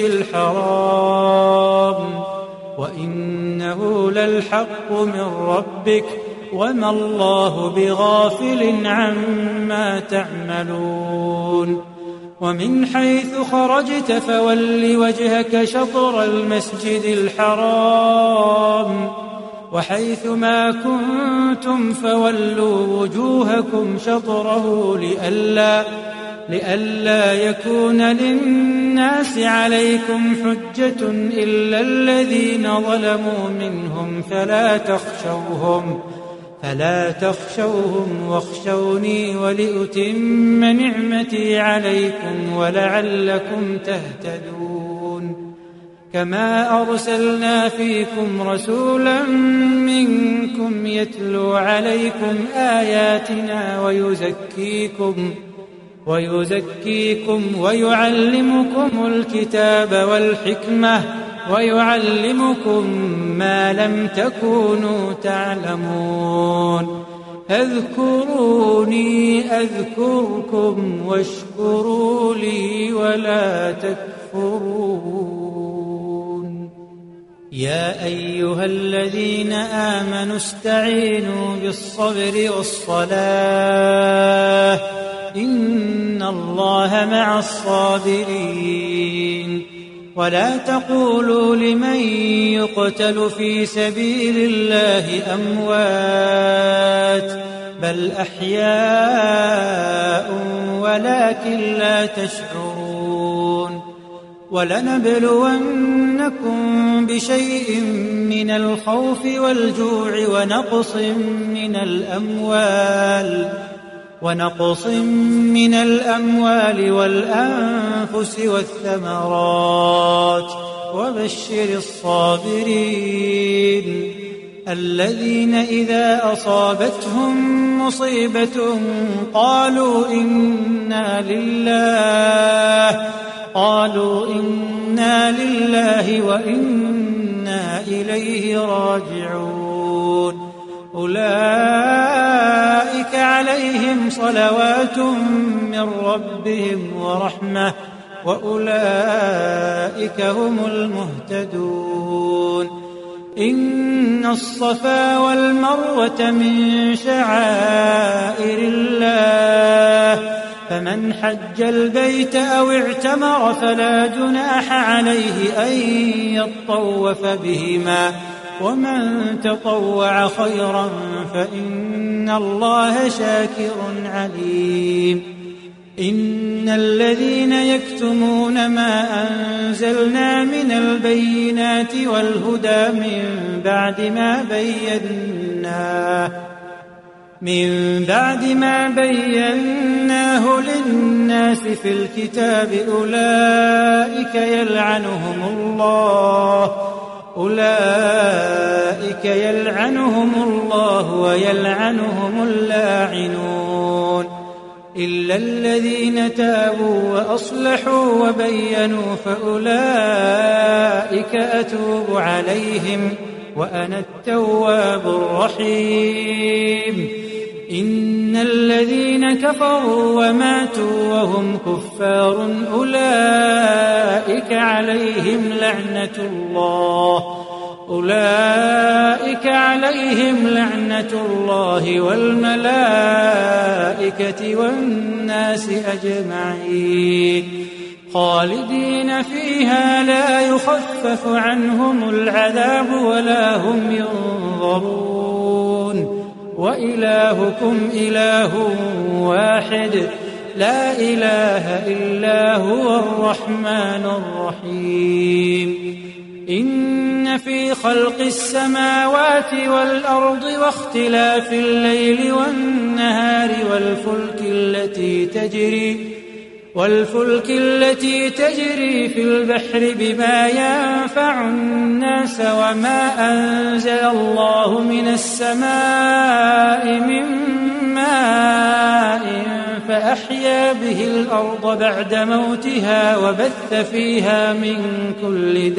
الحرام وإنه للحق من ربك وما الله بغافل عما تعملون ومن حيث خرجت فول وجهك شطر المسجد الحرام وحيث ما كنتم فولوا وجوهكم شطره لئلا يكون للناس عليكم حجة إلا الذين ظلموا منهم فلا تخشوهم واخشوني ولأتم نعمتي عليكم ولعلكم تهتدون كما أرسلنا فيكم رسولا منكم يتلو عليكم آياتنا ويزكيكم ويعلمكم الكتاب والحكمة ويعلمكم ما لم تكونوا تعلمون اذكروني أذكركم واشكروا لي ولا تكفرون يا أيها الذين آمنوا استعينوا بالصبر والصلاة إن الله مع الصابرين ولا تقولوا لمن يقتل في سبيل الله أموات بل أحياء ولكن لا تشعرون ولنبلونكم بشيء من الخوف والجوع ونقص من الأموال والأنفس والثمرات وبشر الصابرين الذين إذا أصابتهم مصيبة قالوا إنا لله وإنا إليه راجعون أولئك عليهم صلوات من ربهم ورحمة وأولئك هم المهتدون إن الصفا والمروة من شعائر الله فمن حج البيت أو اعتمر فلا جناح عليه أن يطوف بهما ومن تطوع خيرا فإن الله شاكر عليم إن الذين يكتمون ما أنزلنا من البينات والهدى من بعد ما بيناه للناس في الكتاب أولئك يلعنهم الله ويلعنهم اللاعنون إلا الذين تابوا وأصلحوا وبينوا فأولئك أتوب عليهم وأنا التواب الرحيم إن الذين كفروا وماتوا وهم كفار أولئك عليهم لعنة الله والملائكة والناس أجمعين خالدين فيها لا يخفف عنهم العذاب ولا هم ينظرون وإلهكم إله واحد لا إله إلا هو الرحمن الرحيم إن في خلق السماوات والأرض واختلاف الليل والنهار والفلك التي تجري في البحر بما ينفع الناس وما أنزل الله من السماء من ماء فأحيا به الأرض بعد موتها وبث فيها من كل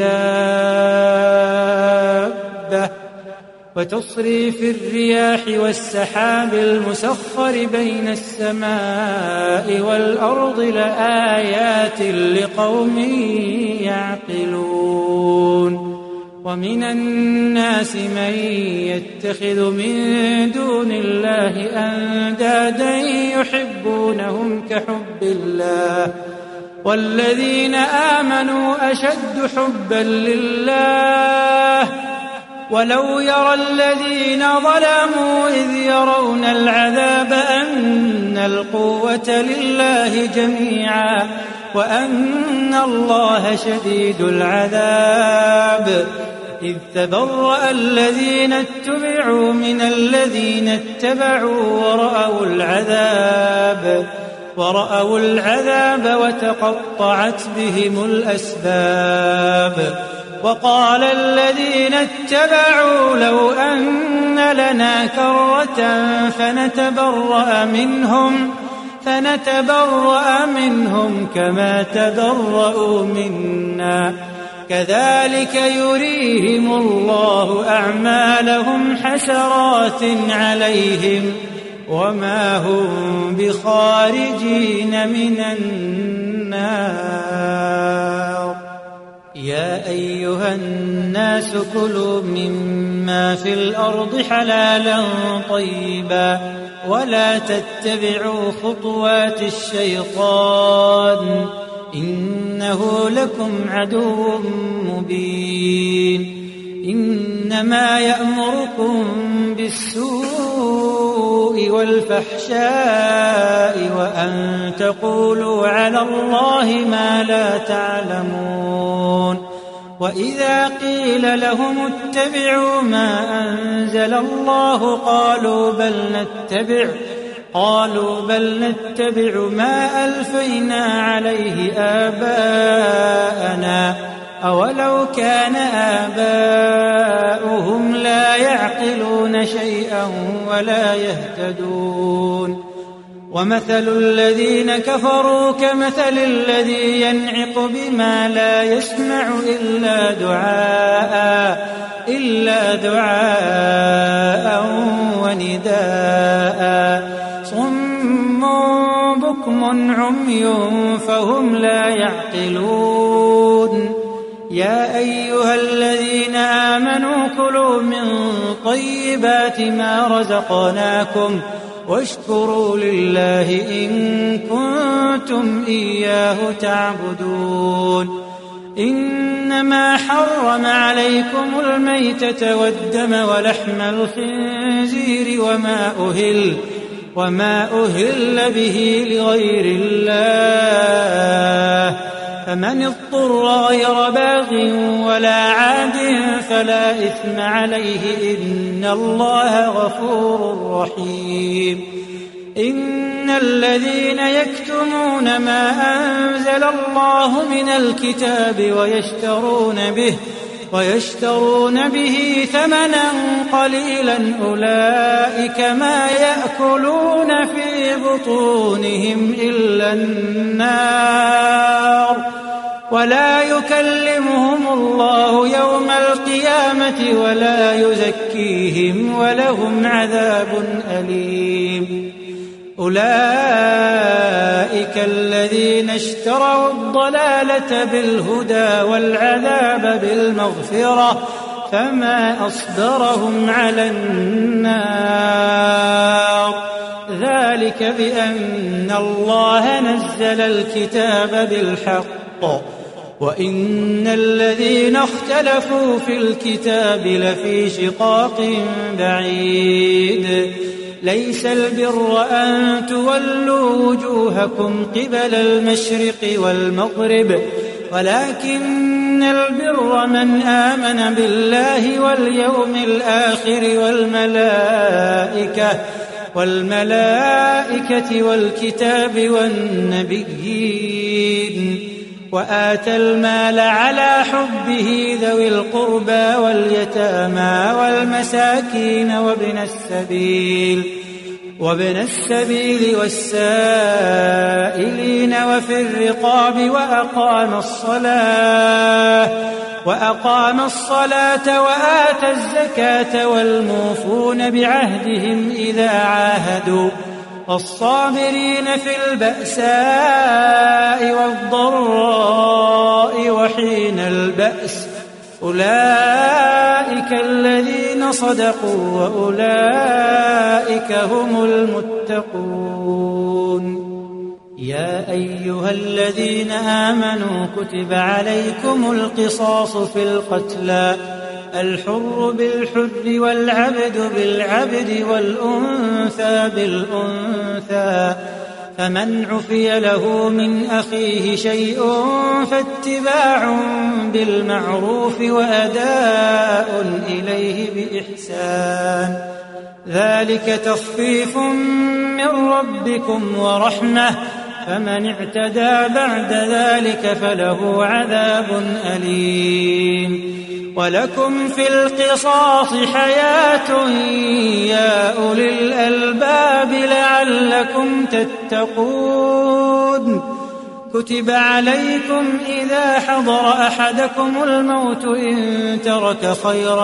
دابة وتصريف الرياح والسحاب المسخر بين السماء والأرض لآيات لقوم يعقلون ومن الناس من يتخذ من دون الله أندادا يحبونهم كحب الله والذين آمنوا أشد حبا لله ولو يرى الذين ظلموا إذ يرون العذاب أن القوة لله جميعا وأن الله شديد العذاب إذ تبرأ الذين اتبعوا من الذين اتبعوا ورأوا العذاب وتقطعت بهم الأسباب وقال الذين اتبعوا لو أن لنا كرة فنتبرأ منهم كما تبرأوا منا كذلك يريهم الله أعمالهم حسرات عليهم وما هم بخارجين من النار يا أيها الناس كلوا مما في الأرض حلالا طيبا ولا تتبعوا خطوات الشيطان إنه لكم عدو مبين إنما يأمركم بالسوء والفحشاء وأن تقولوا على الله ما لا تعلمون وإذا قيل لهم اتبعوا ما أنزل الله قالوا بل نتبع ما ألفينا عليه آباءنا أولو كان آباؤهم لا يعقلون شيئا ولا يهتدون ومثل الذين كفروا كمثل الذي ينعق بما لا يسمع إلا دعاء ونداء صم بكم عمي فهم لا يعقلون يا أيها الذين آمنوا كلوا من طيبات ما رزقناكم واشكروا لله إن كنتم إياه تعبدون إنما حرم عليكم الميتة والدم ولحم الخنزير وما أهل به لغير الله فمن اضطر غير باغ ولا عاد فلا إثم عليه إن الله غفور رحيم إن الذين يكتمون ما أنزل الله من الكتاب ويشترون به ثمنا قليلا أولئك ما يأكلون في بطونهم إلا النار ولا يكلمهم الله يوم القيامة ولا يزكيهم ولهم عذاب أليم أولئك الذين اشتروا الضلالة بالهدى والعذاب بالمغفرة فما أصبرهم على النار ذلك بأن الله نزل الكتاب بالحق وإن الذين اختلفوا في الكتاب لفي شقاق بعيد ليس البر أن تولوا وجوهكم قبل المشرق والمغرب ولكن البر من آمن بالله واليوم الآخر والملائكة والكتاب والنبيين وآتى المال على حبه ذوي القربى واليتامى والمساكين وابن السبيل والسائلين وفي الرقاب وأقام الصلاة وآتى الزكاة والموفون بعهدهم إذا عاهدوا الصابرين في البأساء والضراء وحين البأس أولئك الذين صدقوا وأولئك هم المتقون. يا أيها الذين آمنوا كتب عليكم القصاص في القتلى، الحر بالحر والعبد بالعبد والأنثى بالأنثى، فمن عفي له من أخيه شيء فاتباع بالمعروف وأداء إليه بإحسان، ذلك تخفيف من ربكم ورحمة، فمن اعتدى بعد ذلك فله عذاب أليم. ولكم في القصاص حياة يا أولي الألباب لعلكم تتقون. كتب عليكم إذا حضر أحدكم الموت إن ترك خيرا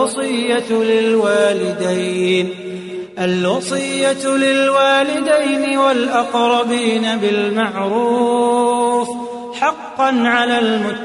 الوصية للوالدين والأقربين بالمعروف حقا على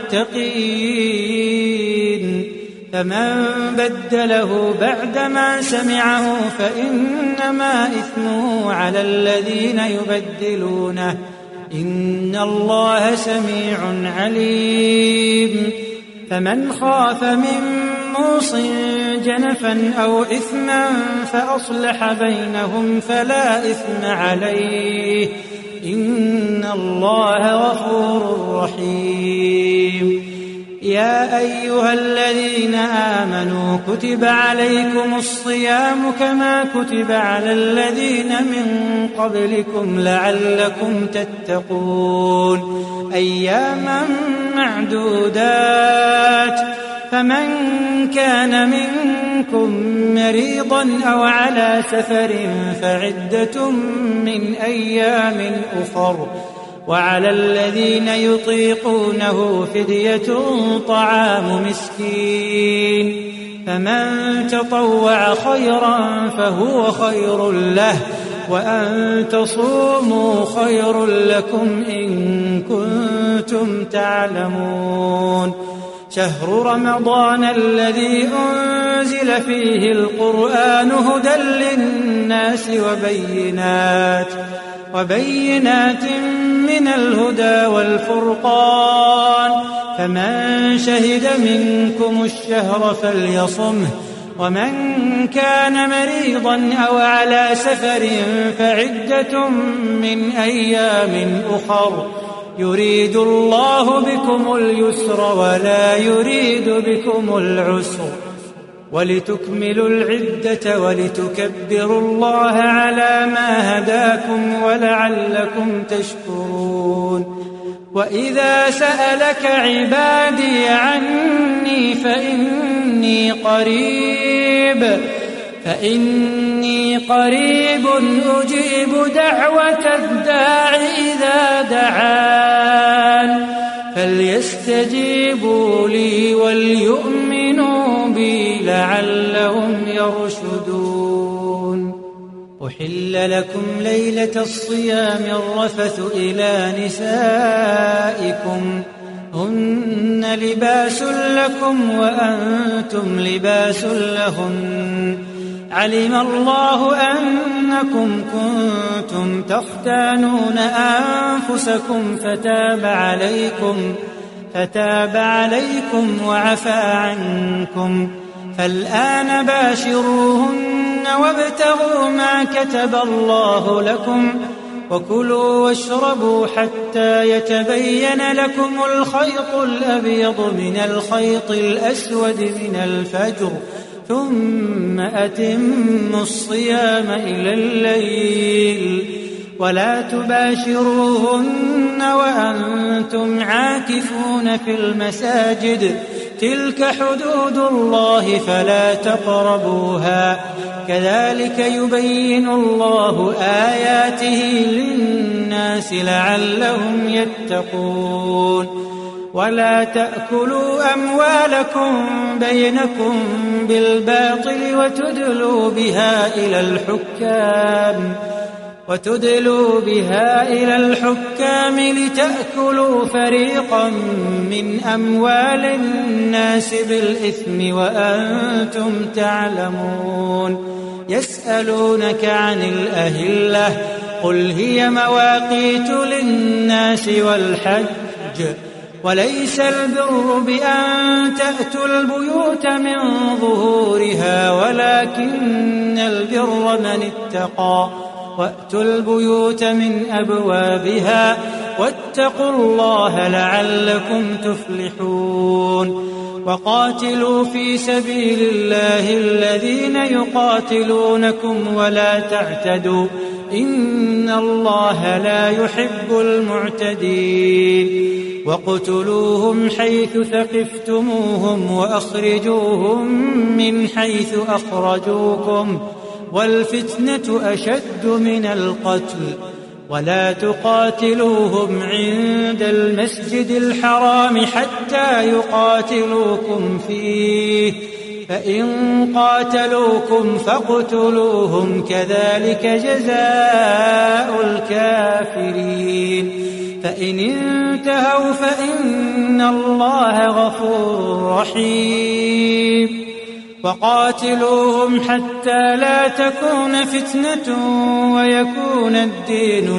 المتقين، فمن بدله بعدما سمعه فإنما إثمه على الذين يبدلونه، إن الله سميع عليم. فمن خاف من موص جنفا أو إثما فأصلح بينهم فلا إثم عليه، إن الله غفور رحيم. يا أيها الذين آمنوا كتب عليكم الصيام كما كتب على الذين من قبلكم لعلكم تتقون، أياما معدودات، فمن كان منكم مريضا أو على سفر فعدة من أيام أخر، وعلى الذين يطيقونه فدية طعام مسكين، فمن تطوع خيرا فهو خير له، وأن تصوموا خير لكم إن كنتم تعلمون. شهر رمضان الذي أنزل فيه القرآن هدى للناس وبينات من الهدى والفرقان، فمن شهد منكم الشهر فليصمه، ومن كان مريضا أو على سفر فعدة من أيام أخر، يريد الله بكم اليسر ولا يريد بكم العسر، ولتكملوا العدة ولتكبروا الله على ما هداكم ولعلكم تشكرون. وإذا سألك عبادي عني فإني قريب أجيب دعوة الداع إذا دعان، فليستجيبوا لي وليؤمنوا بي لعلهم يرشدون. أحل لكم ليلة الصيام الرفث إلى نسائكم، هن لباس لكم وأنتم لباس لهن، علم الله أنكم كنتم تختانون أنفسكم فتاب عليكم وعفى عنكم، فالآن باشروهن وابتغوا ما كتب الله لكم، وكلوا واشربوا حتى يتبين لكم الخيط الأبيض من الخيط الأسود من الفجر، ثم أتموا الصيام إلى الليل، ولا تباشروهن وأنتم عاكفون في المساجد، تلك حدود الله فلا تقربوها، كذلك يبين الله آياته للناس لعلهم يتقون. ولا تأكلوا أموالكم بينكم بالباطل وتدلوا بها إلى الحكام، وتدلوا بها إلى الحكام لتأكلوا فريقا من أموال الناس بالإثم وأنتم تعلمون. يسألونك عن الأهلة قل هي مواقيت للناس والحج وليس البر بأن تأتوا البيوت من ظهورها ولكن البر من اتقى وأتوا البيوت من أبوابها واتقوا الله لعلكم تفلحون. وقاتلوا في سبيل الله الذين يقاتلونكم ولا تعتدوا إن الله لا يحب المعتدين. وقتلوهم حيث ثقفتموهم وأخرجوهم من حيث أخرجوكم والفتنة أشد من القتل ولا تقاتلوهم عند المسجد الحرام حتى يقاتلوكم فيه فإن قاتلوكم فاقتلوهم كذلك جزاء الكافرين. فإن انتهوا فإن الله غفور رحيم. وقاتلوهم حتى لا تكون فتنة ويكون الدين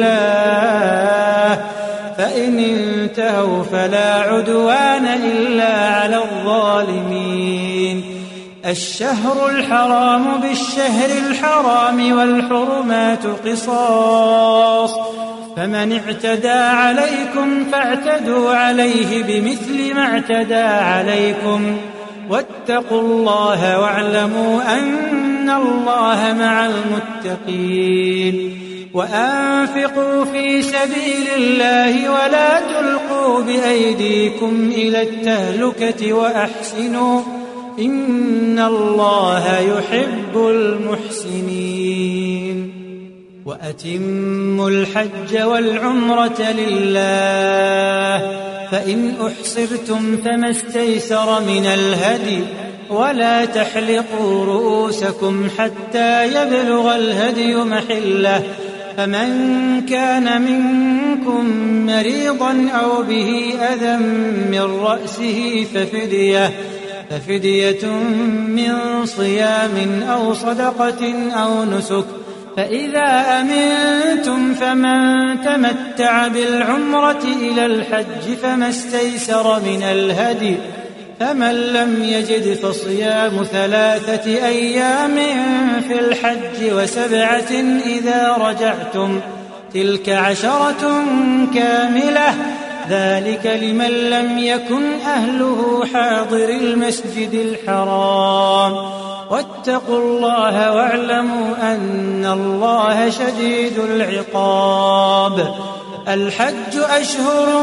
لله فإن انتهوا فلا عدوان إلا على الظالمين. الشهر الحرام بالشهر الحرام والحرمات قصاص فمن اعتدى عليكم فاعتدوا عليه بمثل ما اعتدى عليكم واتقوا الله واعلموا أن الله مع المتقين. وأنفقوا في سبيل الله ولا تلقوا بأيديكم إلى التهلكة وأحسنوا إن الله يحب المحسنين. وأتموا الحج والعمرة لله فإن أحصرتم فما استيسر من الهدي ولا تحلقوا رؤوسكم حتى يبلغ الهدي محله فمن كان منكم مريضا أو به أذى من رأسه ففدية من صيام أو صدقة أو نسك فإذا أمنتم فمن تمتع بالعمرة إلى الحج فما استيسر من الهدي فمن لم يجد فصيام 3 أيام في الحج و7 إذا رجعتم تلك 10 كاملة ذلك لمن لم يكن أهله حاضر المسجد الحرام واتقوا الله واعلموا أن الله شديد العقاب. الحج أشهر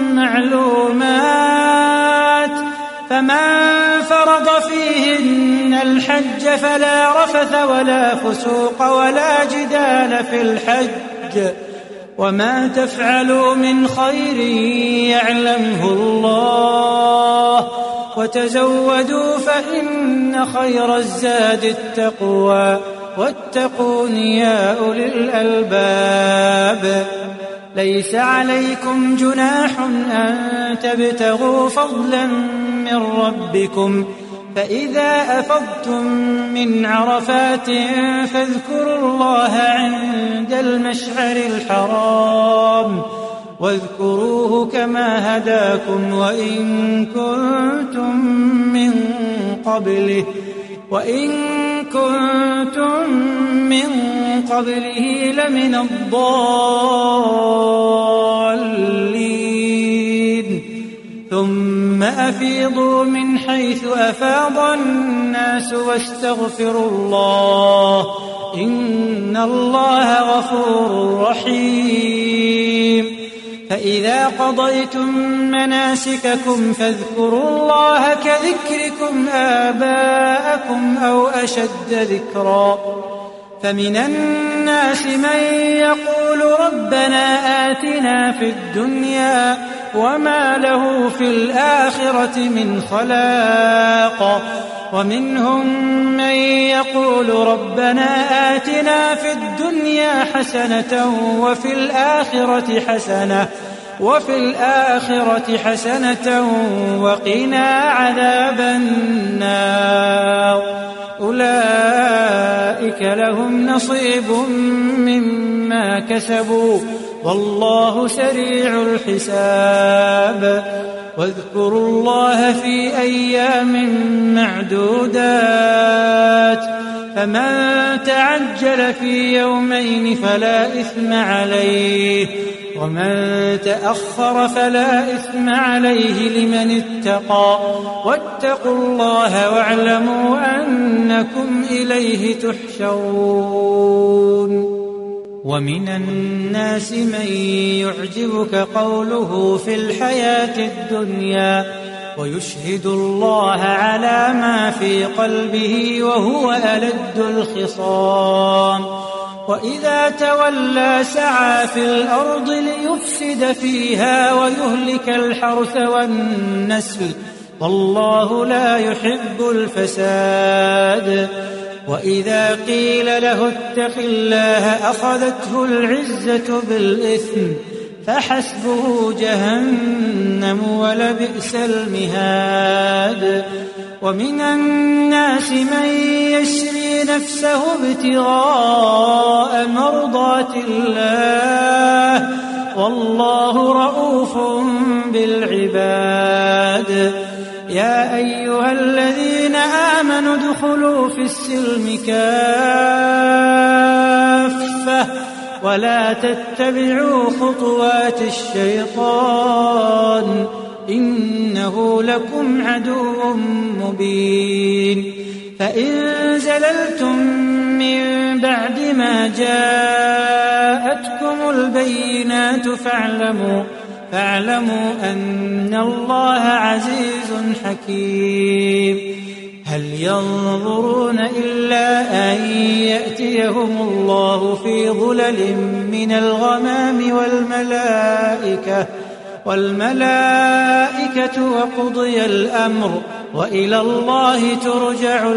معلومات فمن فرض فيهن الحج فلا رفث ولا فسوق ولا جدال في الحج وما تفعلوا من خير يعلمه الله وتزودوا فإن خير الزاد التقوى واتقون يا أولي الألباب. ليس عليكم جناح أن تبتغوا فضلا من ربكم فإذا أفضتم من عرفات فاذكروا الله عند المشعر الحرام واذكروه كما هداكم وإن كنتم من قبله لمن الضالين. ثم أفيضوا من حيث أفاض الناس واستغفروا الله إن الله غفور رحيم. فإذا قضيتم مناسككم فاذكروا الله كذكركم آباءكم أو أشد ذكرا فمن الناس من يقول ربنا آتنا في الدنيا وما له في الآخرة من خلاق ومنهم من يقول ربنا آتنا في الدنيا حسنة وفي الآخرة حسنة وقنا عذاب النار أولئك لهم نصيب مما كسبوا والله سريع الحساب واذكروا الله في أيام معدودات فمن تعجل في يومين فلا إثم عليه ومن تأخر فلا إثم عليه لمن اتقى واتقوا الله واعلموا أنكم إليه تحشرون ومن الناس من يعجبك قوله في الحياة الدنيا ويشهد الله على ما في قلبه وهو ألد الخصام وإذا تولى سعى في الأرض ليفسد فيها ويهلك الحرث والنسل والله لا يحب الفساد وإذا قيل له اتق الله أخذته العزة بالإثم فحسبه جهنم ولبئس المهاد ومن الناس من يشري نفسه ابتغاء مرضات الله والله رؤوف بالعباد يا أيها الذين آمنوا ادخلوا في السلم كافة ولا تتبعوا خطوات الشيطان إنه لكم عدو مبين فإن زللتم من بعد ما جاءتكم البينات فاعلموا أن الله عزيز حكيم هل ينظرون إلا أن يأتيهم الله في ظلل من الغمام والملائكة وقضي الأمر وإلى الله ترجع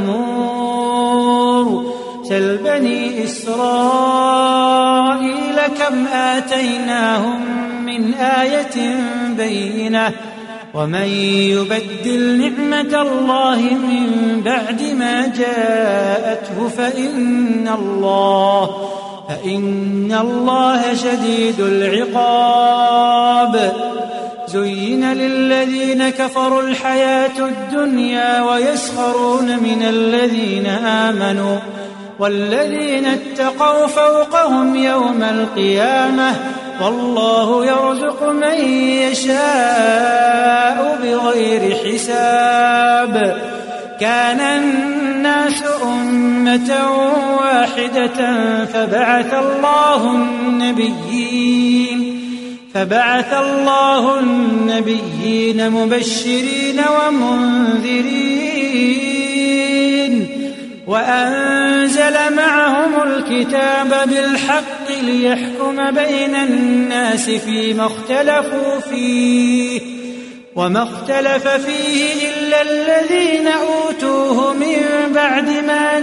الأمور سل بني إسرائيل كم آتيناهم من آية بينة ومن يبدل نعمة الله من بعد ما جاءته فإن الله شديد العقاب زين للذين كفروا الحياة الدنيا ويسخرون من الذين آمنوا والذين اتقوا فوقهم يوم القيامة والله يرزق من يشاء بغير حساب كان الناس أمة واحدة فبعث الله النبيين مبشرين ومنذرين وأنزل معهم الكتاب بالحق ليحكم بين الناس فيما اختلفوا فيه وما اختلف فيه إلا الذين أوتوه من بعد ما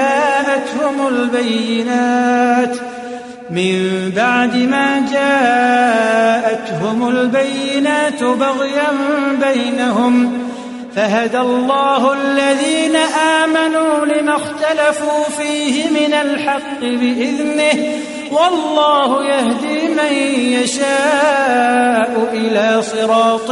جاءتهم البينات بغيا بينهم فهدى الله الذين آمنوا لما اختلفوا فيه من الحق بإذنه والله يهدي من يشاء إلى صراط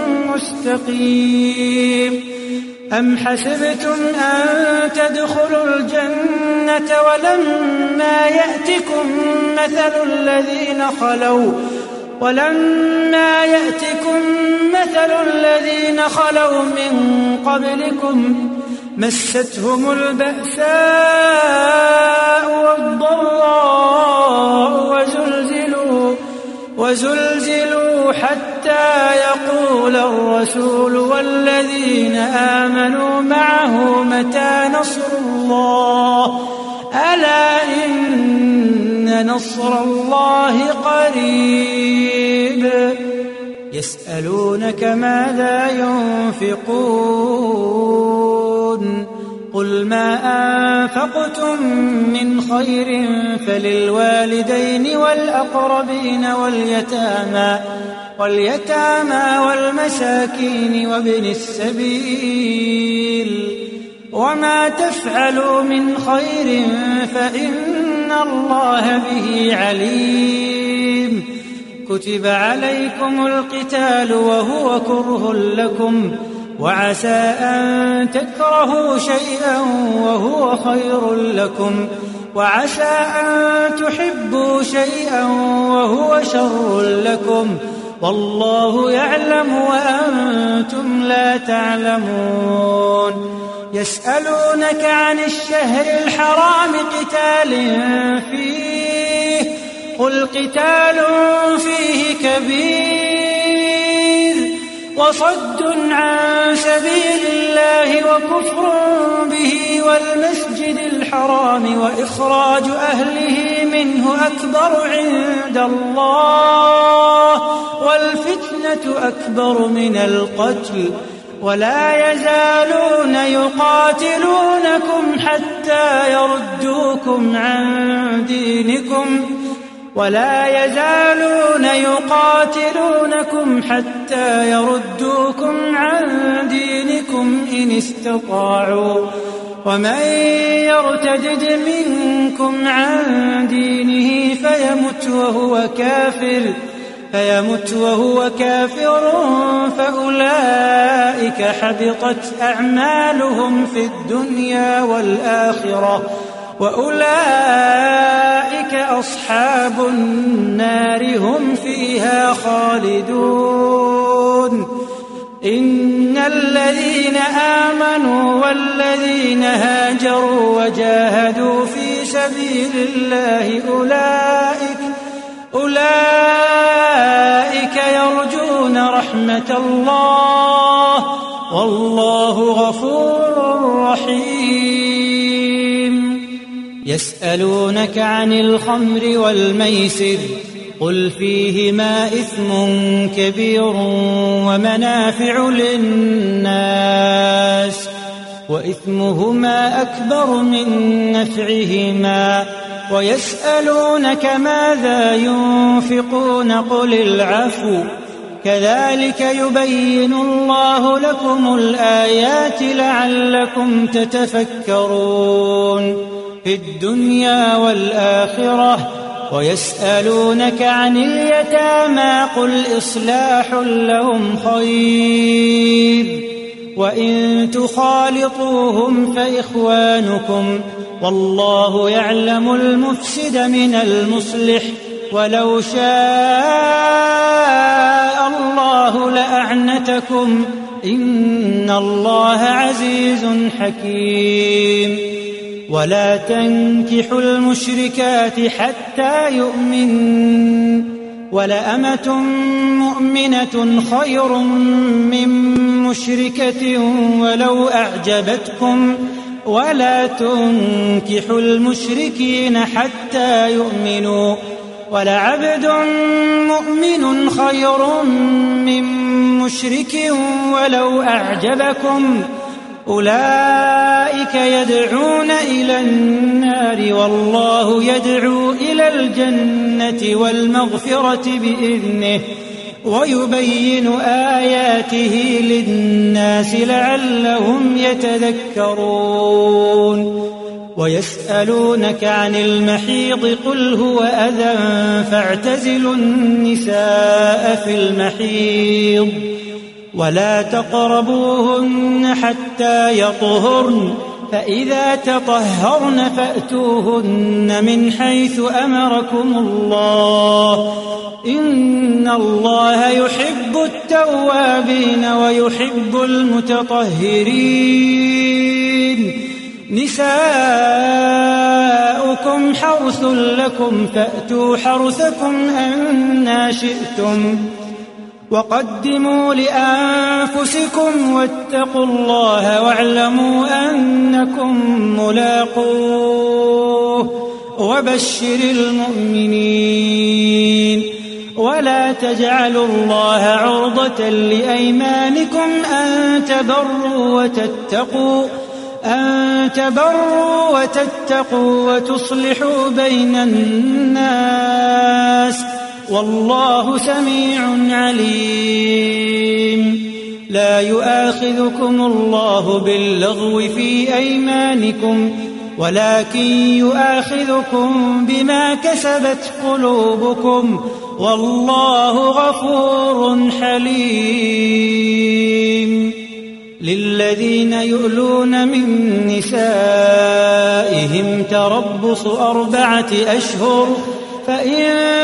مستقيم أم حسبتم أن تدخلوا الجنة ولما يأتكم مثل الذين خلوا من قبلكم مستهم البأساء والضراء وزلزلوا حتى يقول الرسول والذين آمنوا معه متى نصر الله ألا إن نصر الله قريب يسألونك ماذا ينفقون قل ما أنفقتم من خير فللوالدين والأقربين واليتامى والمساكين وابن السبيل وما تفعلوا من خير فإن الله به عليم كتب عليكم القتال وهو كره لكم وعسى أن تكرهوا شيئا وهو خير لكم وعسى أن تحبوا شيئا وهو شر لكم والله يعلم وأنتم لا تعلمون يسألونك عن الشهر الحرام قتال فيه قل قتال فيه كبير وصد عن سبيل الله وكفر به والمسجد الحرام وإخراج أهله منه أكبر عند الله والفتنة أكبر من القتل ولا يزالون يقاتلونكم حتى يردوكم عن دينكم إن استطاعوا ومن يرتد منكم عن دينه فيمت وهو كافر فأولئك حبطت أعمالهم في الدنيا والآخرة وأولئك أصحاب النار هم فيها خالدون إن الذين آمنوا والذين هاجروا وجاهدوا في سبيل الله أولئك يرجون رحمة الله والله غفور رحيم يسألونك عن الخمر والميسر قل فيهما إثم كبير ومنافع للناس وإثمهما أكبر من نفعهما ويسألونك ماذا ينفقون قل العفو كذلك يبين الله لكم الآيات لعلكم تتفكرون في الدنيا والآخرة ويسألونك عن اليتامى قل إصلاح لهم خير وإن تخالطوهم فإخوانكم والله يعلم المفسد من المصلح ولو شاء الله لأعنتكم إن الله عزيز حكيم ولا تنكحوا المشركات حتى يؤمنوا ولأمة مؤمنة خير من مشركة ولو أعجبتكم ولا تنكحوا المشركين حتى يؤمنوا ولعبد مؤمن خير من مشرك ولو أعجبكم أولئك يدعون إلى النار والله يدعو إلى الجنة والمغفرة بإذنه ويبين آياته للناس لعلهم يتذكرون ويسألونك عن المحيض قل هو أذى فاعتزلوا النساء في المحيض ولا تقربوهن حتى يطهرن فإذا تطهرن فأتوهن من حيث أمركم الله إن الله يحب التوابين ويحب المتطهرين نساؤكم حرث لكم فأتوا حرثكم أنى شئتم وقدموا لأنفسكم واتقوا الله واعلموا أنكم ملاقوه وبشر المؤمنين ولا تجعلوا الله عرضة لأيمانكم أن تبروا تبروا وتتقوا وتصلحوا بين الناس والله سميع عليم. لا يؤاخذكم الله باللغو في أيمانكم ولكن يؤاخذكم بما كسبت قلوبكم والله غفور حليم. للذين يؤلون من نسائهم تربص 4 أشهر فإن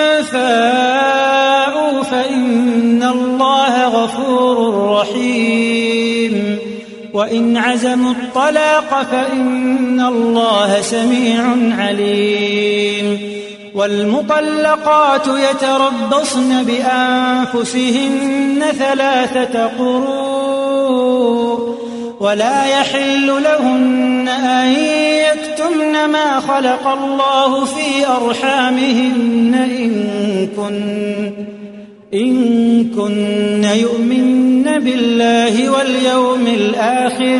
فاءوا فإن الله غفور رحيم. وإن عزموا الطلاق فإن الله سميع عليم. والمطلقات يتربصن بأنفسهن 3 قروء ولا يحل لهن أن يكتمن ما خلق الله في أرحامهن إن كن يؤمن بالله واليوم الآخر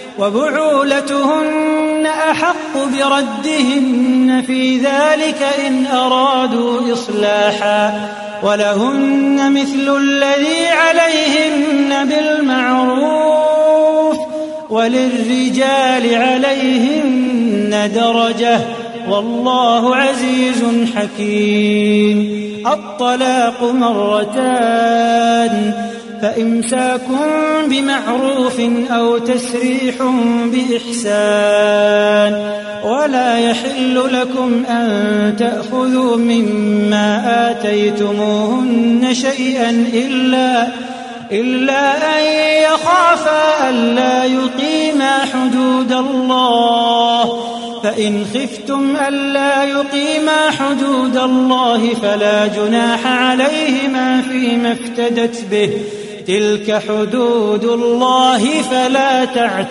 وبعولتهن أحق بردهن في ذلك إن أرادوا إصلاحا ولهن مثل الذي عليهن بالمعروف وللرجال عليهن درجة والله عزيز حكيم. الطلاق 2 فإمساك بمعروف أو تسريح بإحسان ولا يحل لكم أن تأخذوا مما آتيتموهن شيئا إلا أن يخافا ألا يقيما حدود الله فإن خفتم ألا يقيما حدود الله فلا جناح عليهما فيما افتدت به تلك حدود الله فلا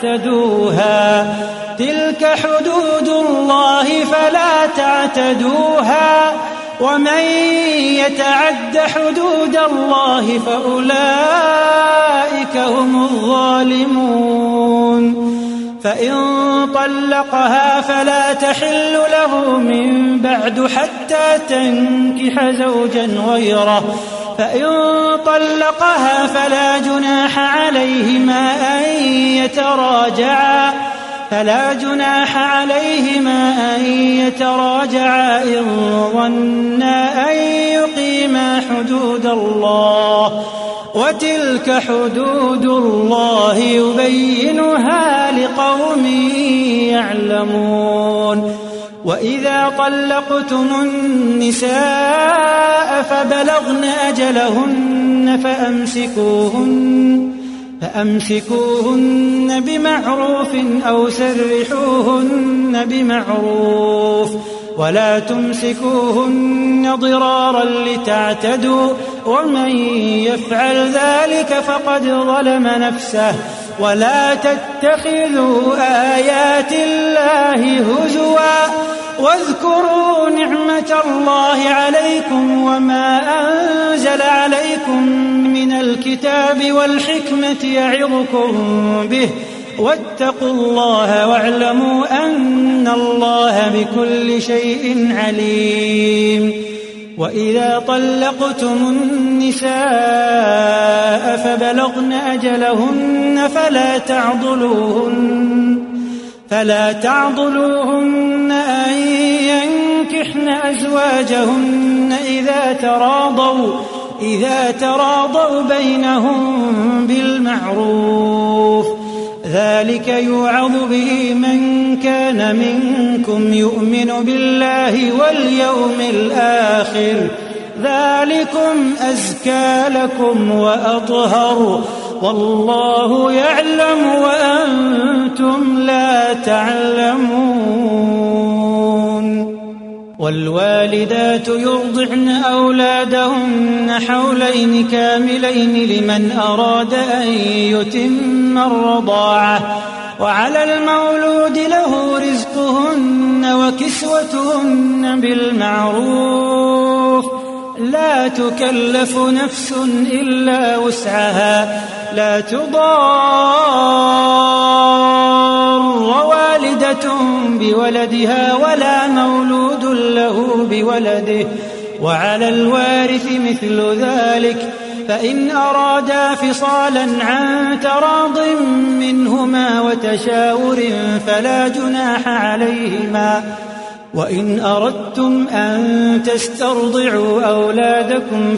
تعتدوها ومن يتعد حدود الله فأولئك هم الظالمون. فإن طلقها فلا تحل له من بعد حتى تنكح زوجا غيره فإن طلقها فلا جناح عليهما أن يتراجعا إن ظنا أن يقيما حدود الله وتلك حدود الله يبينها لقوم يعلمون. وإذا طلقتم النساء فبلغن أجلهن فأمسكوهن بمعروف أو سرحوهن بمعروف ولا تمسكوهن ضرارا لتعتدوا ومن يفعل ذلك فقد ظلم نفسه. ولا تتخذوا آيات الله هزوا واذكروا نعمة الله عليكم وما أنزل عليكم من الكتاب والحكمة يعظكم به واتقوا الله واعلموا أن الله بكل شيء عليم. وإذا طلقتم النساء فبلغن أجلهن فلا تعضلوهن أن ينكحن أزواجهن إذا تراضوا بينهم بالمعروف ذلك يوعظ به من كان منكم يؤمن بالله واليوم الآخر ذلكم أزكى لكم وأطهر والله يعلم وأنتم لا تعلمون. والوالدات يرضعن أولادهن حولين كاملين لمن أراد أن يتم الرضاعة وعلى المولود له رزقهن وكسوتهن بالمعروف لا تكلف نفس إلا وسعها لا تضار والدة والدة بولدها ولا مولود له بولده، وعلى الوارث مثل ذلك، فإن أرادا فصالا عن تراض منهما وتشاور فلا جناح عليهما. وإن أردتم أن تسترضعوا أولادكم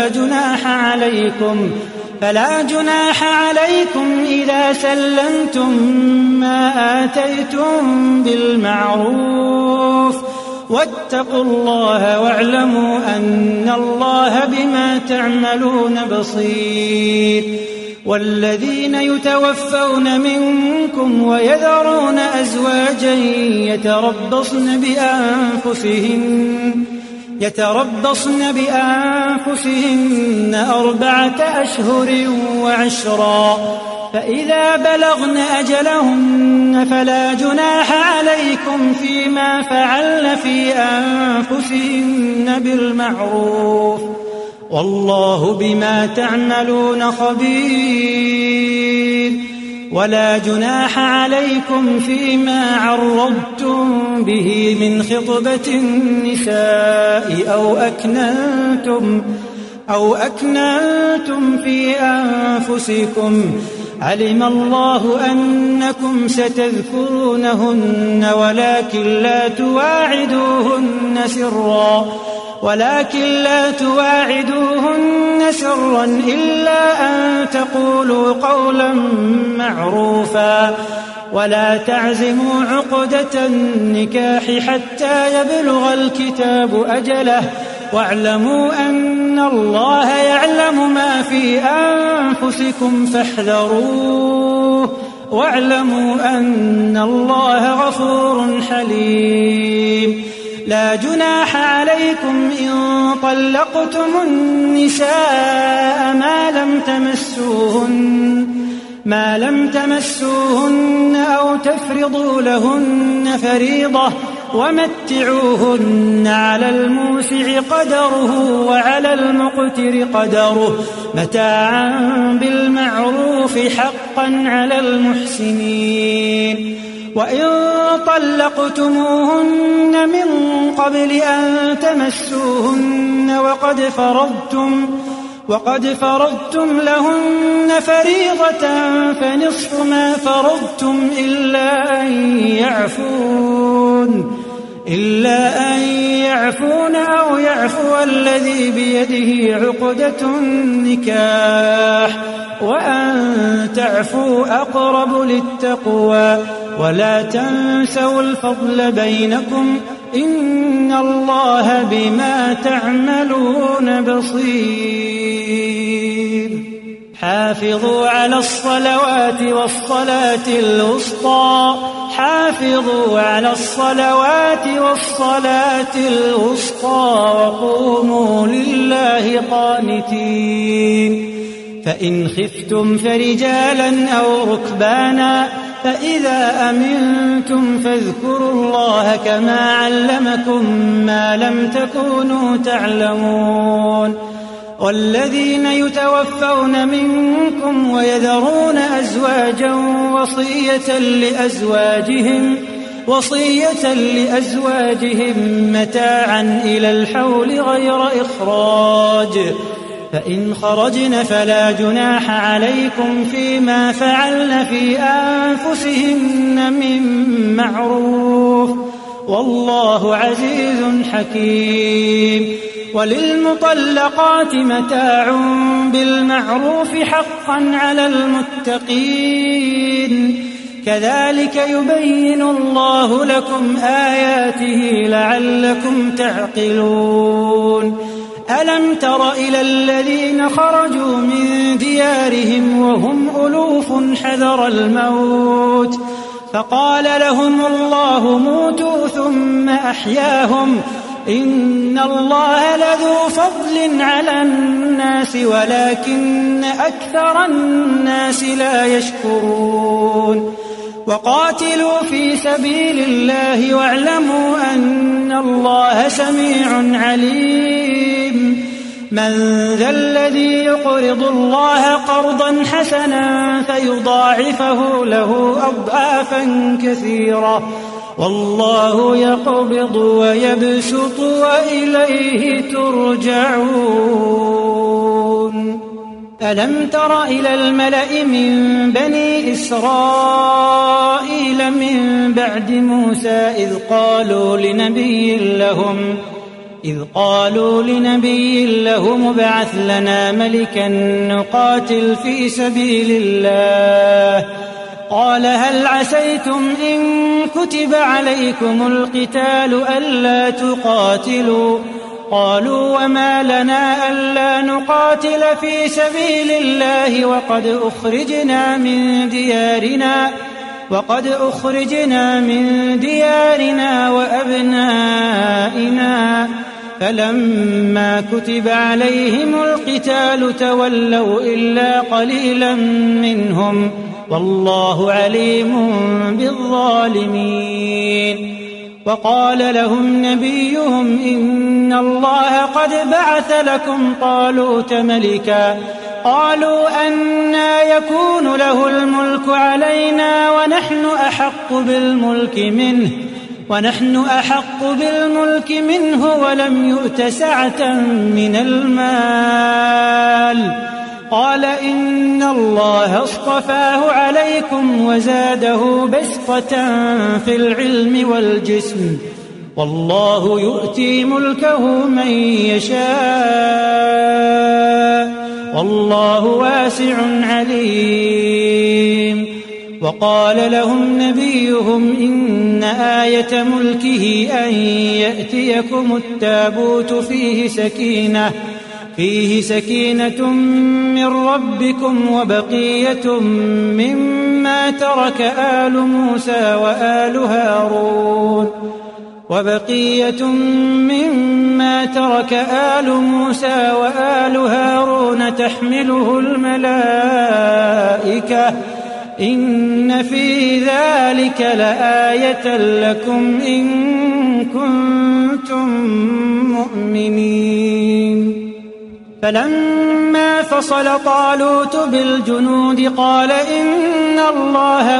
فلا جناح عليكم إذا سلمتم ما آتيتم بالمعروف، واتقوا الله واعلموا أن الله بما تعملون بصير. والذين يتوفون منكم ويذرون أزواجا يتربصن بأنفسهن 4 أشهر و10، فإذا بلغن أجلهن فلا جناح عليكم فيما فعلن في أنفسهن بالمعروف، والله بما تعملون خبير. ولا جناح عليكم فيما عرضتم به من خطبة النساء أو أكننتم في أنفسكم، علم الله أنكم ستذكرونهن ولكن لا تواعدوهن سرا إلا أن تقولوا قولا معروفا، ولا تعزموا عقدة النكاح حتى يبلغ الكتاب أجله، واعلموا أن الله يعلم ما في أنفسكم فاحذروه، واعلموا أن الله غفور حليم. لا جناح عليكم إن طلقتم النساء ما لم تمسوهن أو تفرضوا لهن فريضة، ومتعوهن على الموسع قدره وعلى المقتر قدره متاعا بالمعروف حقا على المحسنين. وإن طلقتموهن من قبل أن تمسوهن وقد فرضتم لهن فريضة فنصف ما فرضتم إلا أن يعفون أو يعفو الذي بيده عقدة النكاح، وأن تعفوا أقرب للتقوى، ولا تنسوا الفضل بينكم، إن الله بما تعملون بصير. حافظوا على الصلوات والصلاة الوسطى وقوموا لله قانتين. فإن خفتم فرجالا أو ركبانا، فإذا أمنتم فاذكروا الله كما علمكم ما لم تكونوا تعلمون. والذين يتوفون منكم ويذرون أزواجا وصية لأزواجهم متاعا إلى الحول غير إخراج، فإن خرجن فلا جناح عليكم فيما فعلن في أنفسهن من معروف، والله عزيز حكيم. وللمطلقات متاع بالمعروف حقا على المتقين، كذلك يبين الله لكم آياته لعلكم تعقلون. ألم تر إلى الذين خرجوا من ديارهم وهم ألوف حذر الموت فقال لهم الله موتوا ثم أحياهم، إن الله لذو فضل على الناس ولكن أكثر الناس لا يشكرون. وقاتلوا في سبيل الله واعلموا أن الله سميع عليم. من ذا الذي يقرض الله قرضا حسنا فيضاعفه له أضعافا كثيرة والله يقبض ويبسط وإليه ترجعون. ألم تر إلى الملأ من بني إسرائيل من بعد موسى إذ قالوا لنبي لهم ابعث لنا ملكا نقاتل في سبيل الله قال هل عسيتم إن كتب عليكم القتال ألا تقاتلوا قالوا وما لنا ألا نقاتل في سبيل الله وقد أخرجنا من ديارنا وأبنائنا فلما كتب عليهم القتال تولوا إلا قليلا منهم والله عليم بالظالمين. وقال لهم نبيهم إن الله قد بعث لكم طالوت ملكا قالوا أنى يكون له الملك علينا ونحن أحق بالملك منه ولم يؤت سعة من المال قال إن الله اصطفاه عليكم وزاده بسطة في العلم والجسم والله يؤتي ملكه من يشاء والله واسع عليم. وقال لهم نبيهم إن آية ملكه أن يأتيكم التابوت فيه سكينة من ربكم وبقية مما ترك آل موسى وآل هارون تحمله الملائكة إن في ذلك لآية لكم إن كنتم مؤمنين. فلما فصل طالوت بالجنود قال إن الله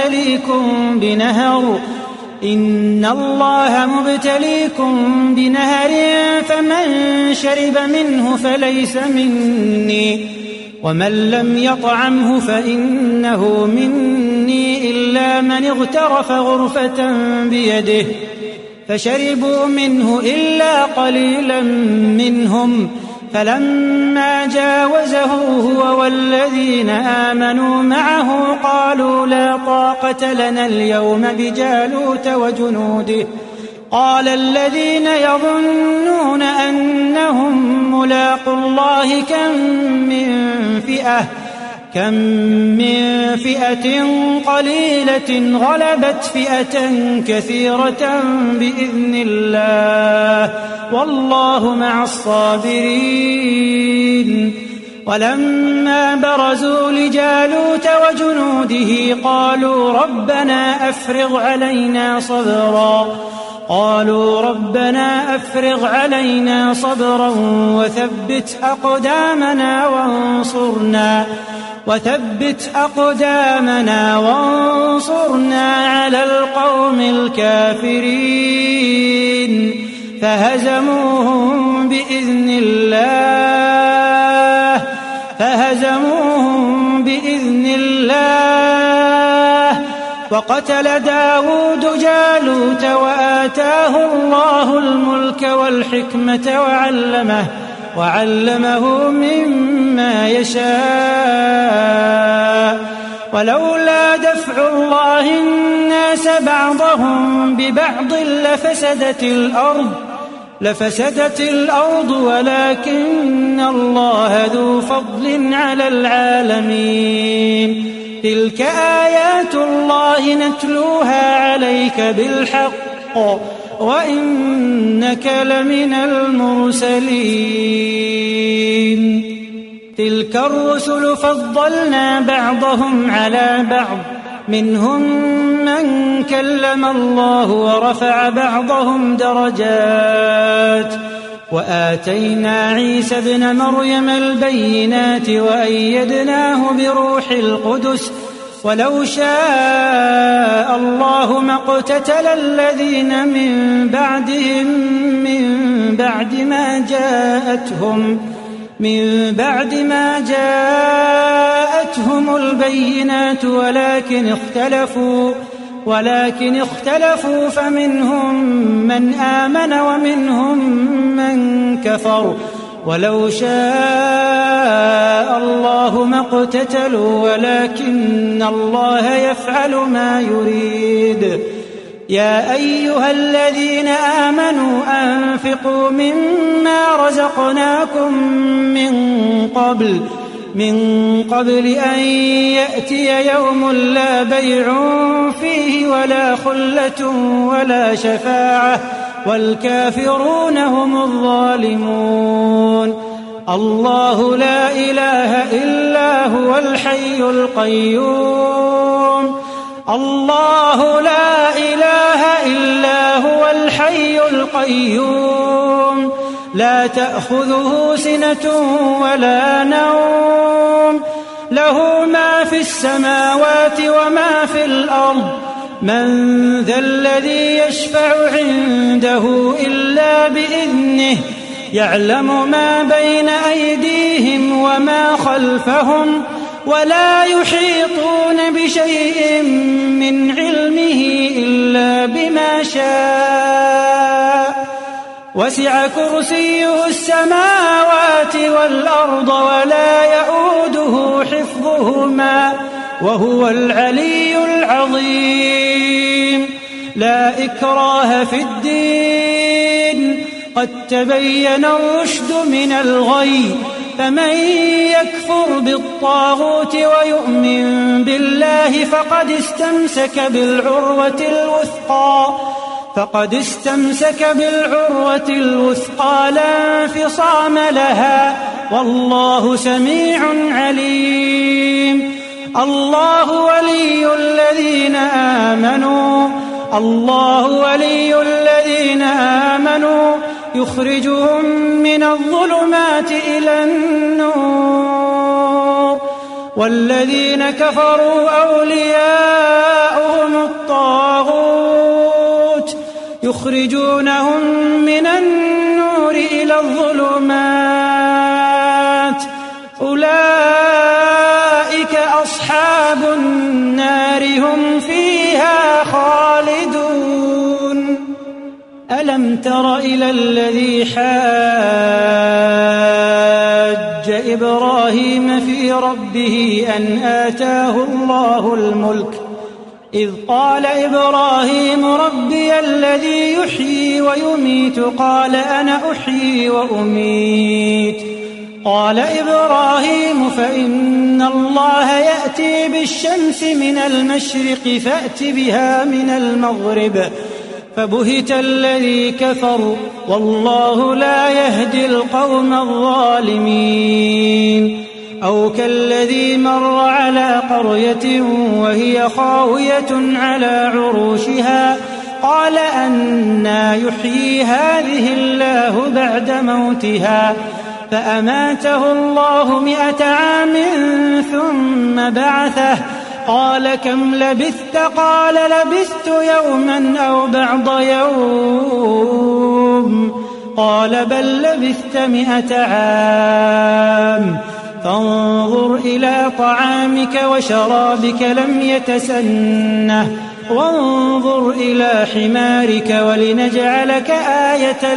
مبتليكم بنهر فمن شرب منه فليس مني ومن لم يطعمه فإنه مني إلا من اغترف غرفة بيده فشربوا منه إلا قليلا منهم فلما جاوزه هو والذين آمنوا معه قالوا لا طاقة لنا اليوم بجالوت وجنوده قال الذين يظنون أنهم ملاقو الله كم من فئة قليلة غلبت فئة كثيرة بإذن الله والله مع الصابرين. ولما برزوا لجالوت وجنوده قالوا ربنا أفرغ علينا صبرا وثبت أقدامنا وانصرنا على القوم الكافرين فهزموهم بإذن الله وقتل داود جالوت وآتاه الله الملك والحكمة وعلمه مما يشاء ولولا دفع الله الناس بعضهم ببعض لفسدت الأرض ولكن الله ذو فضل على العالمين. تلك آيات الله نتلوها عليك بالحق وإنك لمن المرسلين. تلك الرسل فضلنا بعضهم على بعض منهم من كلم الله ورفع بعضهم درجات وآتينا عيسى ابن مريم البينات وأيدناه بروح القدس ولو شاء الله ما اقتتل الذين من بعدهم من بعد ما جاءتهم البينات ولكن اختلفوا فمنهم من آمن ومنهم من كفر ولو شاء الله ما اقتتلوا ولكن الله يفعل ما يريد. يا أيها الذين آمنوا أنفقوا مما رزقناكم من قبل أن يأتي يوم لا بيع فيه ولا خلة ولا شفاعة والكافرون هم الظالمون. الله لا إله إلا هو الحي القيوم. الله لا إله إلا هو الحي القيوم لا تأخذه سنة ولا نوم له ما في السماوات وما في الأرض من ذا الذي يشفع عنده إلا بإذنه يعلم ما بين أيديهم وما خلفهم ولا يحيطون بشيء من علمه إلا بما شاء وسع كرسيه السماوات والأرض ولا يؤوده حفظهما وهو العلي العظيم. لا إكراه في الدين قد تبين الرشد من الغي فمن يكفر بالطاغوت ويؤمن بالله فقد استمسك بالعروة الوثقى لا انفصام لها والله سميع عليم. الله ولي الذين آمنوا يخرجهم من الظلمات إلى النور والذين كفروا أولياؤهم الطاغوت يخرجونهم من النور إلى الظلمات أولئك أصحاب النار هم فيها خالدون. ألم تر إلى الذي حاج إبراهيم في ربه أن آتاه الله الملك إذ قال إبراهيم ربي الذي يحيي ويميت قال أنا أحيي وأميت قال إبراهيم فإن الله يأتي بالشمس من المشرق فأت بها من المغرب فبهت الذي كفر والله لا يهدي القوم الظالمين. أو كالذي مر على قرية وهي خاوية على عروشها قال أنى يحيي هذه الله بعد موتها فأماته الله 100 عام ثم بعثه قال كم لبثت قال لبثت يوما أو بعض يوم قال بل لبثت 100 عام فانظر إلى طعامك وشرابك لم يتسنه وانظر إلى حمارك ولنجعلك آية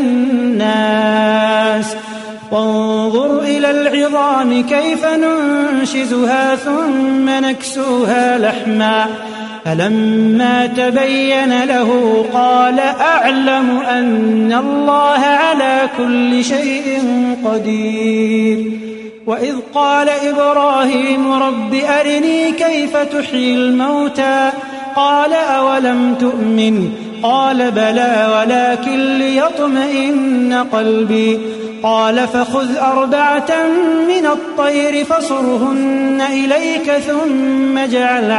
للناس وانظر إلى العظام كيف ننشزها ثم نكسوها لحما فلما تبين له قال أعلم أن الله على كل شيء قدير. وإذ قال إبراهيم رب أرني كيف تحيي الموتى قال أولم تؤمن قال بلى ولكن ليطمئن قلبي قال فخذ 4 من الطير فصرهن إليك ثم اجعل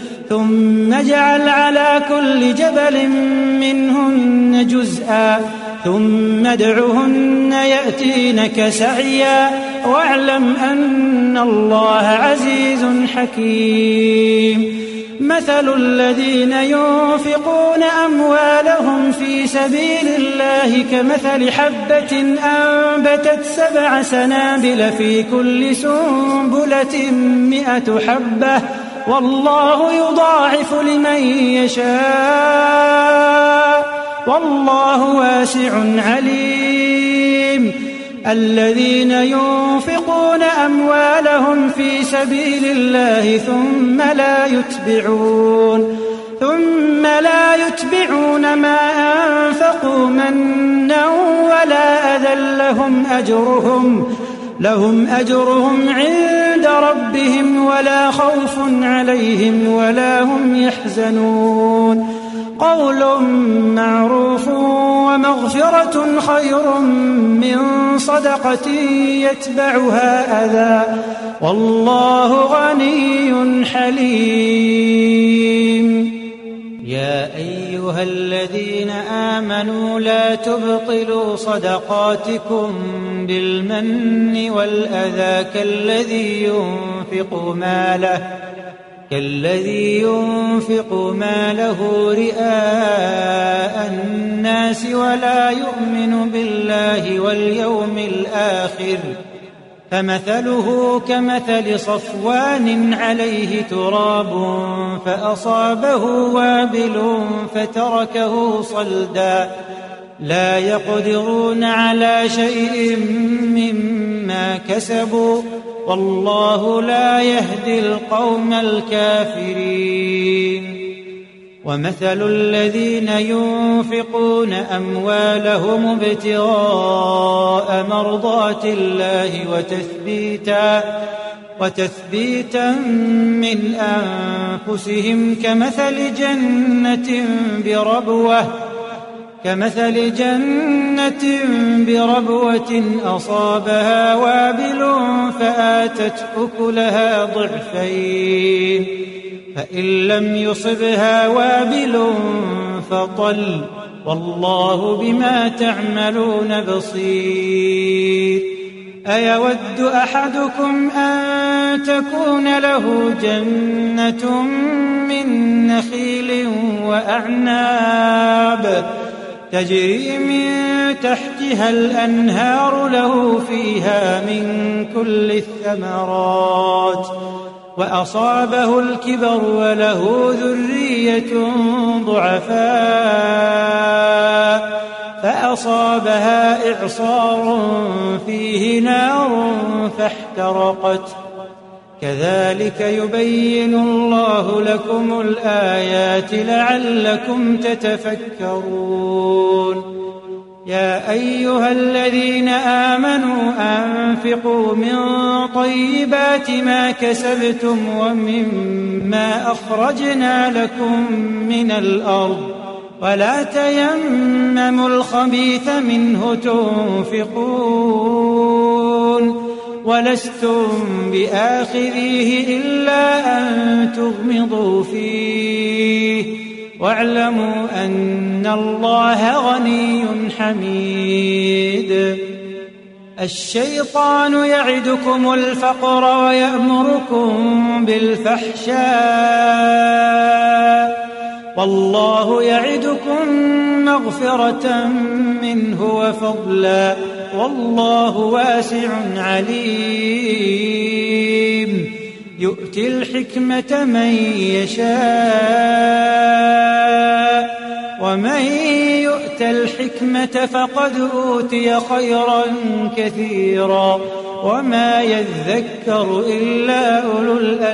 على كل جبل منهن جزءا ثم ادعهن يأتينك سعيا واعلم أن الله عزيز حكيم. مثل الذين ينفقون أموالهم في سبيل الله كمثل حبة أنبتت 7 سنابل في كل سنبلة 100 حبة والله يضاعف لمن يشاء والله واسع عليم. الذين ينفقون أموالهم في سبيل الله ثم لا يتبعون ما أنفقوا منا ولا أذى لهم أجرهم عند ربهم ولا خوف عليهم ولا هم يحزنون. قول معروف ومغفرة خير من صدقة يتبعها أذى والله غني حليم. يا أيها الذين آمنوا لا تبطلوا صدقاتكم بالمن والأذى كالذي ينفق ماله رئاء الناس ولا يؤمن بالله واليوم الآخر فمثله كمثل صفوان عليه تراب فأصابه وابل فتركه صلدا لا يقدرون على شيء مما كسبوا والله لا يهدي القوم الكافرين. ومثل الذين ينفقون أموالهم ابتغاء مرضات الله وتثبيتا من أنفسهم كمثل جنة بربوة أصابها وابل فآتت أكلها ضعفين فإن لم يصبها وابل فطل والله بما تعملون بصير. أيود أحدكم أن تكون له جنة من نخيل وأعناب تجري من تحتها الأنهار له فيها من كل الثمرات وأصابه الكبر وله ذرية ضعفاء فأصابها إعصار فيه نار فاحترقت كذلك يبين الله لكم الآيات لعلكم تتفكرون. يا أيها الذين آمنوا أنفقوا من طيبات ما كسبتم ومما أخرجنا لكم من الأرض ولا تيمموا الخبيث منه تنفقون ولستم بآخذيه إلا أن تغمضوا فيه واعلموا أن الله غني حميد. الشيطان يعدكم الفقر ويأمركم بالفحشاء والله يعدكم مغفرة منه وفضلا والله واسع عليم. يؤتي الحكمة من يشاء ومن يؤت الحكمة فقد أوتي خيرا كثيرا وما يذكر إلا أولو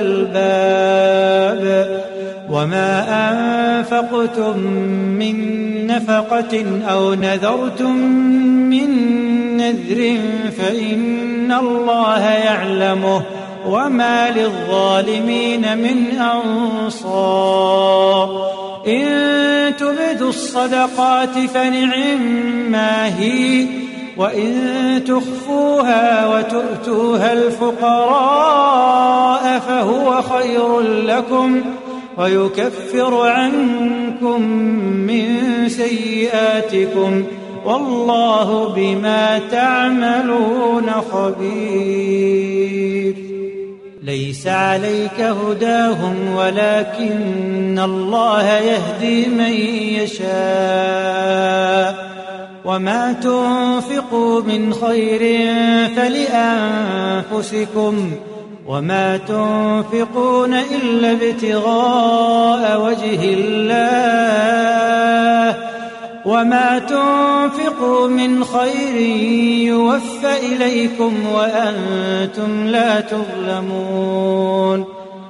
الألباب. وما أنفقتم من نفقة أو نذرتم من نذر فإن الله يعلمه وما للظالمين من أنصار. إن تبدوا الصدقات فنعما هي وإن تخفوها وتؤتوها الفقراء فهو خير لكم ويكفر عنكم من سيئاتكم والله بما تعملون خبير. ليس عليك هداهم ولكن الله يهدي من يشاء وما تنفقوا من خير فلأنفسكم وما تنفقون إلا ابتغاء وجه الله وما تنفقوا من خير يوفى إليكم وأنتم لا تظلمون.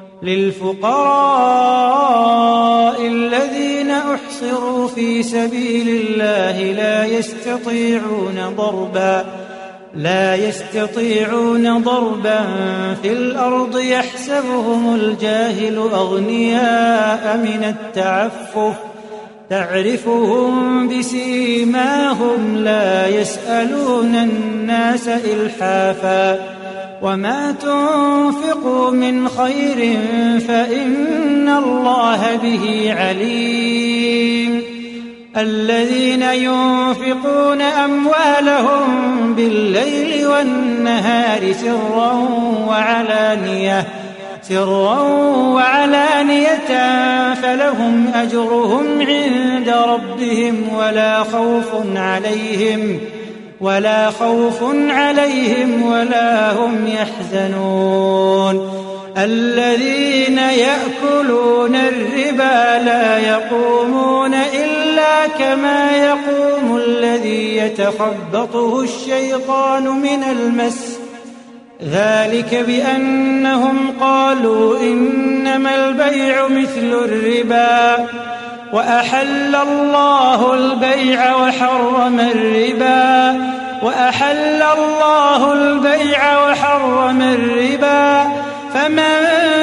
للفقراء الذين أحصروا في سبيل الله لا يستطيعون ضربا في الأرض يحسبهم الجاهل أغنياء من التعفف تعرفهم بسيماهم لا يسألون الناس إلحافا وما تنفقوا من خير فإن الله به عليم. الذين ينفقون أموالهم بالليل والنهار سرا وعلانية فلهم أجرهم عند ربهم ولا خوف عليهم ولا هم يحزنون. الذين يأكلون الربا لا يقومون إلا كما يقوم الذي يتخبطه الشيطان من المس ذلك بأنهم قالوا إنما البيع مثل الربا وأحل الله البيع وحرم الربا فمن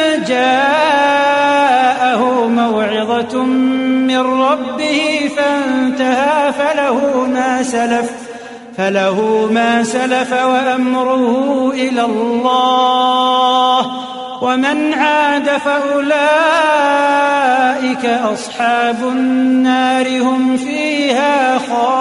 جاءه موعظة من ربه فانتهى فله ما سلف وأمره إلى الله ومن عاد فأولئك أصحاب النار هم فيها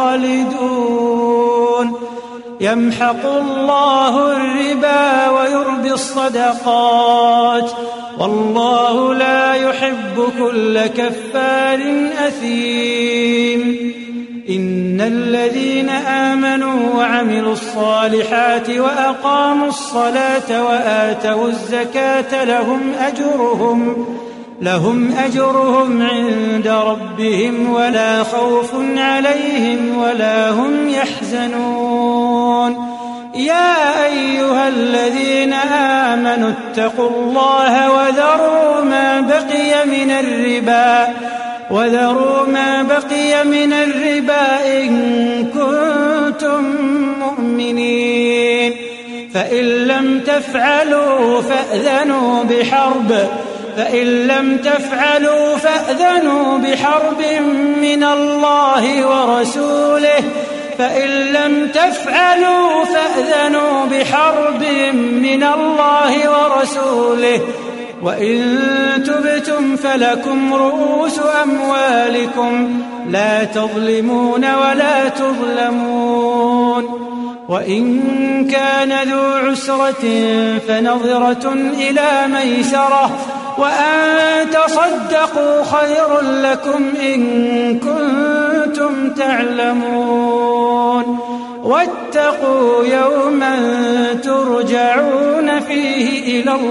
خالدون. يمحق الله الربا ويربي الصدقات والله لا يحب كل كفار أثيم. إن الذين آمنوا وعملوا الصالحات وأقاموا الصلاة وآتوا الزكاة لهم أجرهم عند ربهم ولا خوف عليهم ولا هم يحزنون. يا أيها الذين آمنوا اتقوا الله وذروا ما بقي من الربا إن كنتم مؤمنين فإن لم تفعلوا فأذنوا بحرب من الله ورسوله وإن تبتم فلكم رؤوس أموالكم لا تظلمون ولا تظلمون. وإن كان ذو عسرة فنظرة إلى ميسرة وأن تصدقوا خير لكم إن كنتم تعلمون. واتقوا يوما ترجعون فيه إلى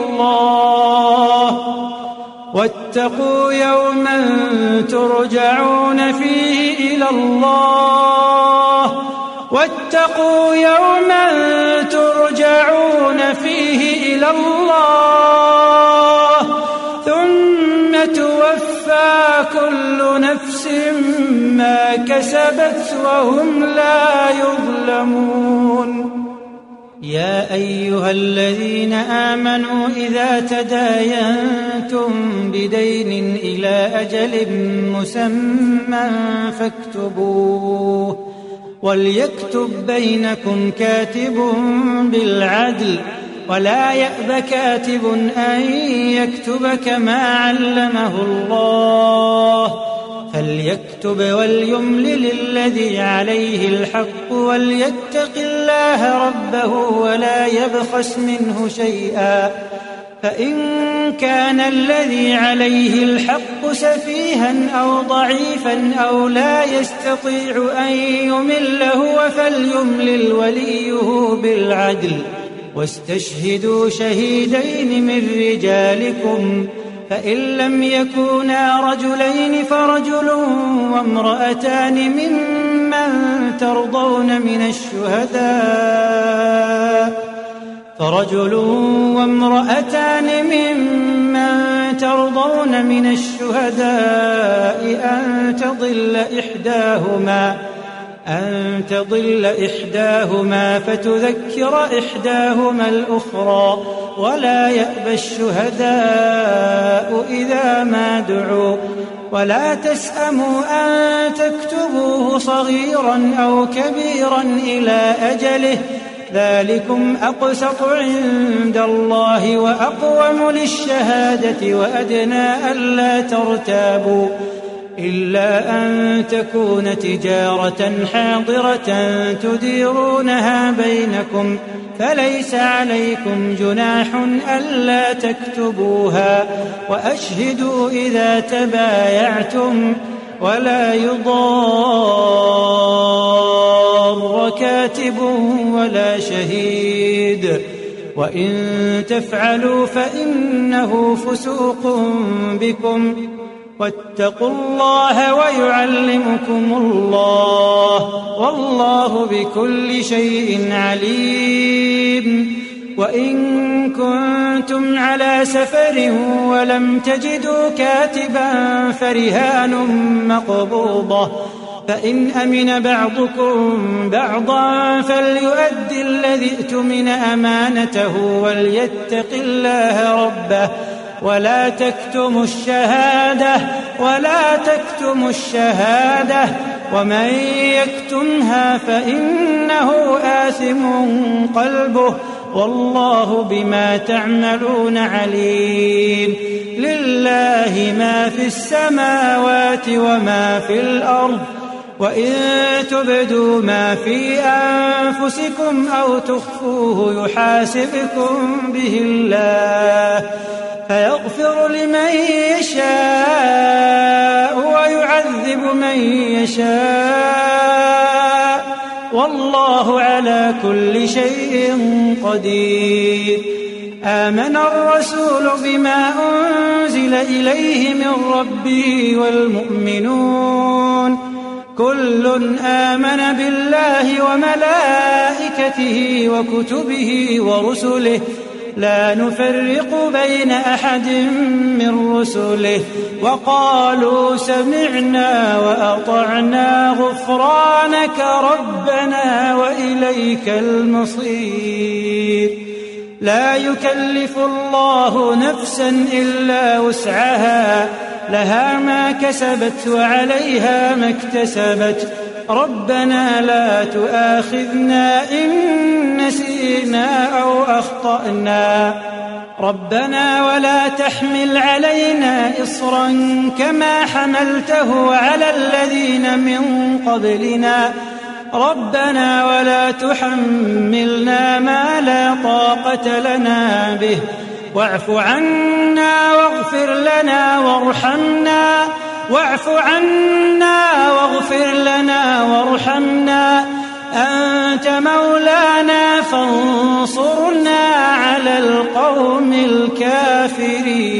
الله ثم توفى كل نفس ما كسبت وهم لا يظلمون. يا أيها الذين آمنوا إذا تداينتم بدين إلى أجل مسمى فاكتبوه وليكتب بينكم كاتب بالعدل ولا يأب كاتب أن يكتب كما علمه الله فليكتب وليملل الذي عليه الحق وليتق الله ربه ولا يبخس منه شيئا. فإن كان الذي عليه الحق سفيها أو ضعيفا أو لا يستطيع أن يمل هو فليملل وليه بالعدل واستشهدوا شهيدين من رجالكم، فإن لم يكونا رجلين فرجل وامرأتان ممن ترضون من الشهداء أن تضل إحداهما فتذكر إحداهما الأخرى، ولا يأبى الشهداء إذا ما دعوا، ولا تسأموا أن تكتبوه صغيرا أو كبيرا إلى أجله، ذلكم أقسط عند الله وأقوم للشهادة وأدنى ألا ترتابوا، إلا أن تكون تجارة حاضرة تديرونها بينكم فليس عليكم جناح ألا تكتبوها، وأشهدوا إذا تبايعتم، ولا يضار كاتب ولا شهيد، وإن تفعلوا فإنه فسوق بكم، واتقوا الله ويعلمكم الله، والله بكل شيء عليم. وإن كنتم على سفر ولم تجدوا كاتبا فرهان مقبوضة، فإن أمن بعضكم بعضا فليؤدي الذي اؤتمن أمانته وليتق الله ربه، ولا تكتموا الشهادة ومن يكتمها فإنه آثم قلبه، والله بما تعملون عليم. لله ما في السماوات وما في الأرض، وإن تبدوا ما في أنفسكم أو تخفوه يحاسبكم به الله، فيغفر لمن يشاء ويعذب من يشاء، والله على كل شيء قدير. آمن الرسول بما أنزل إليه من ربه والمؤمنون كل آمن بالله وملائكته وكتبه ورسله لا نفرق بين أحد من رسله، وقالوا سمعنا وأطعنا غفرانك ربنا وإليك المصير. لا يكلف الله نفسا إلا وسعها، لها ما كسبت وعليها ما اكتسبت، ربنا لا تؤاخذنا إن نسينا أو أخطأنا، ربنا ولا تحمل علينا إصرا كما حملته على الذين من قبلنا، ربنا ولا تحملنا ما لا طاقة لنا به، واعف عنا واغفر لنا وارحمنا أنت مولانا فانصرنا على القوم الكافرين.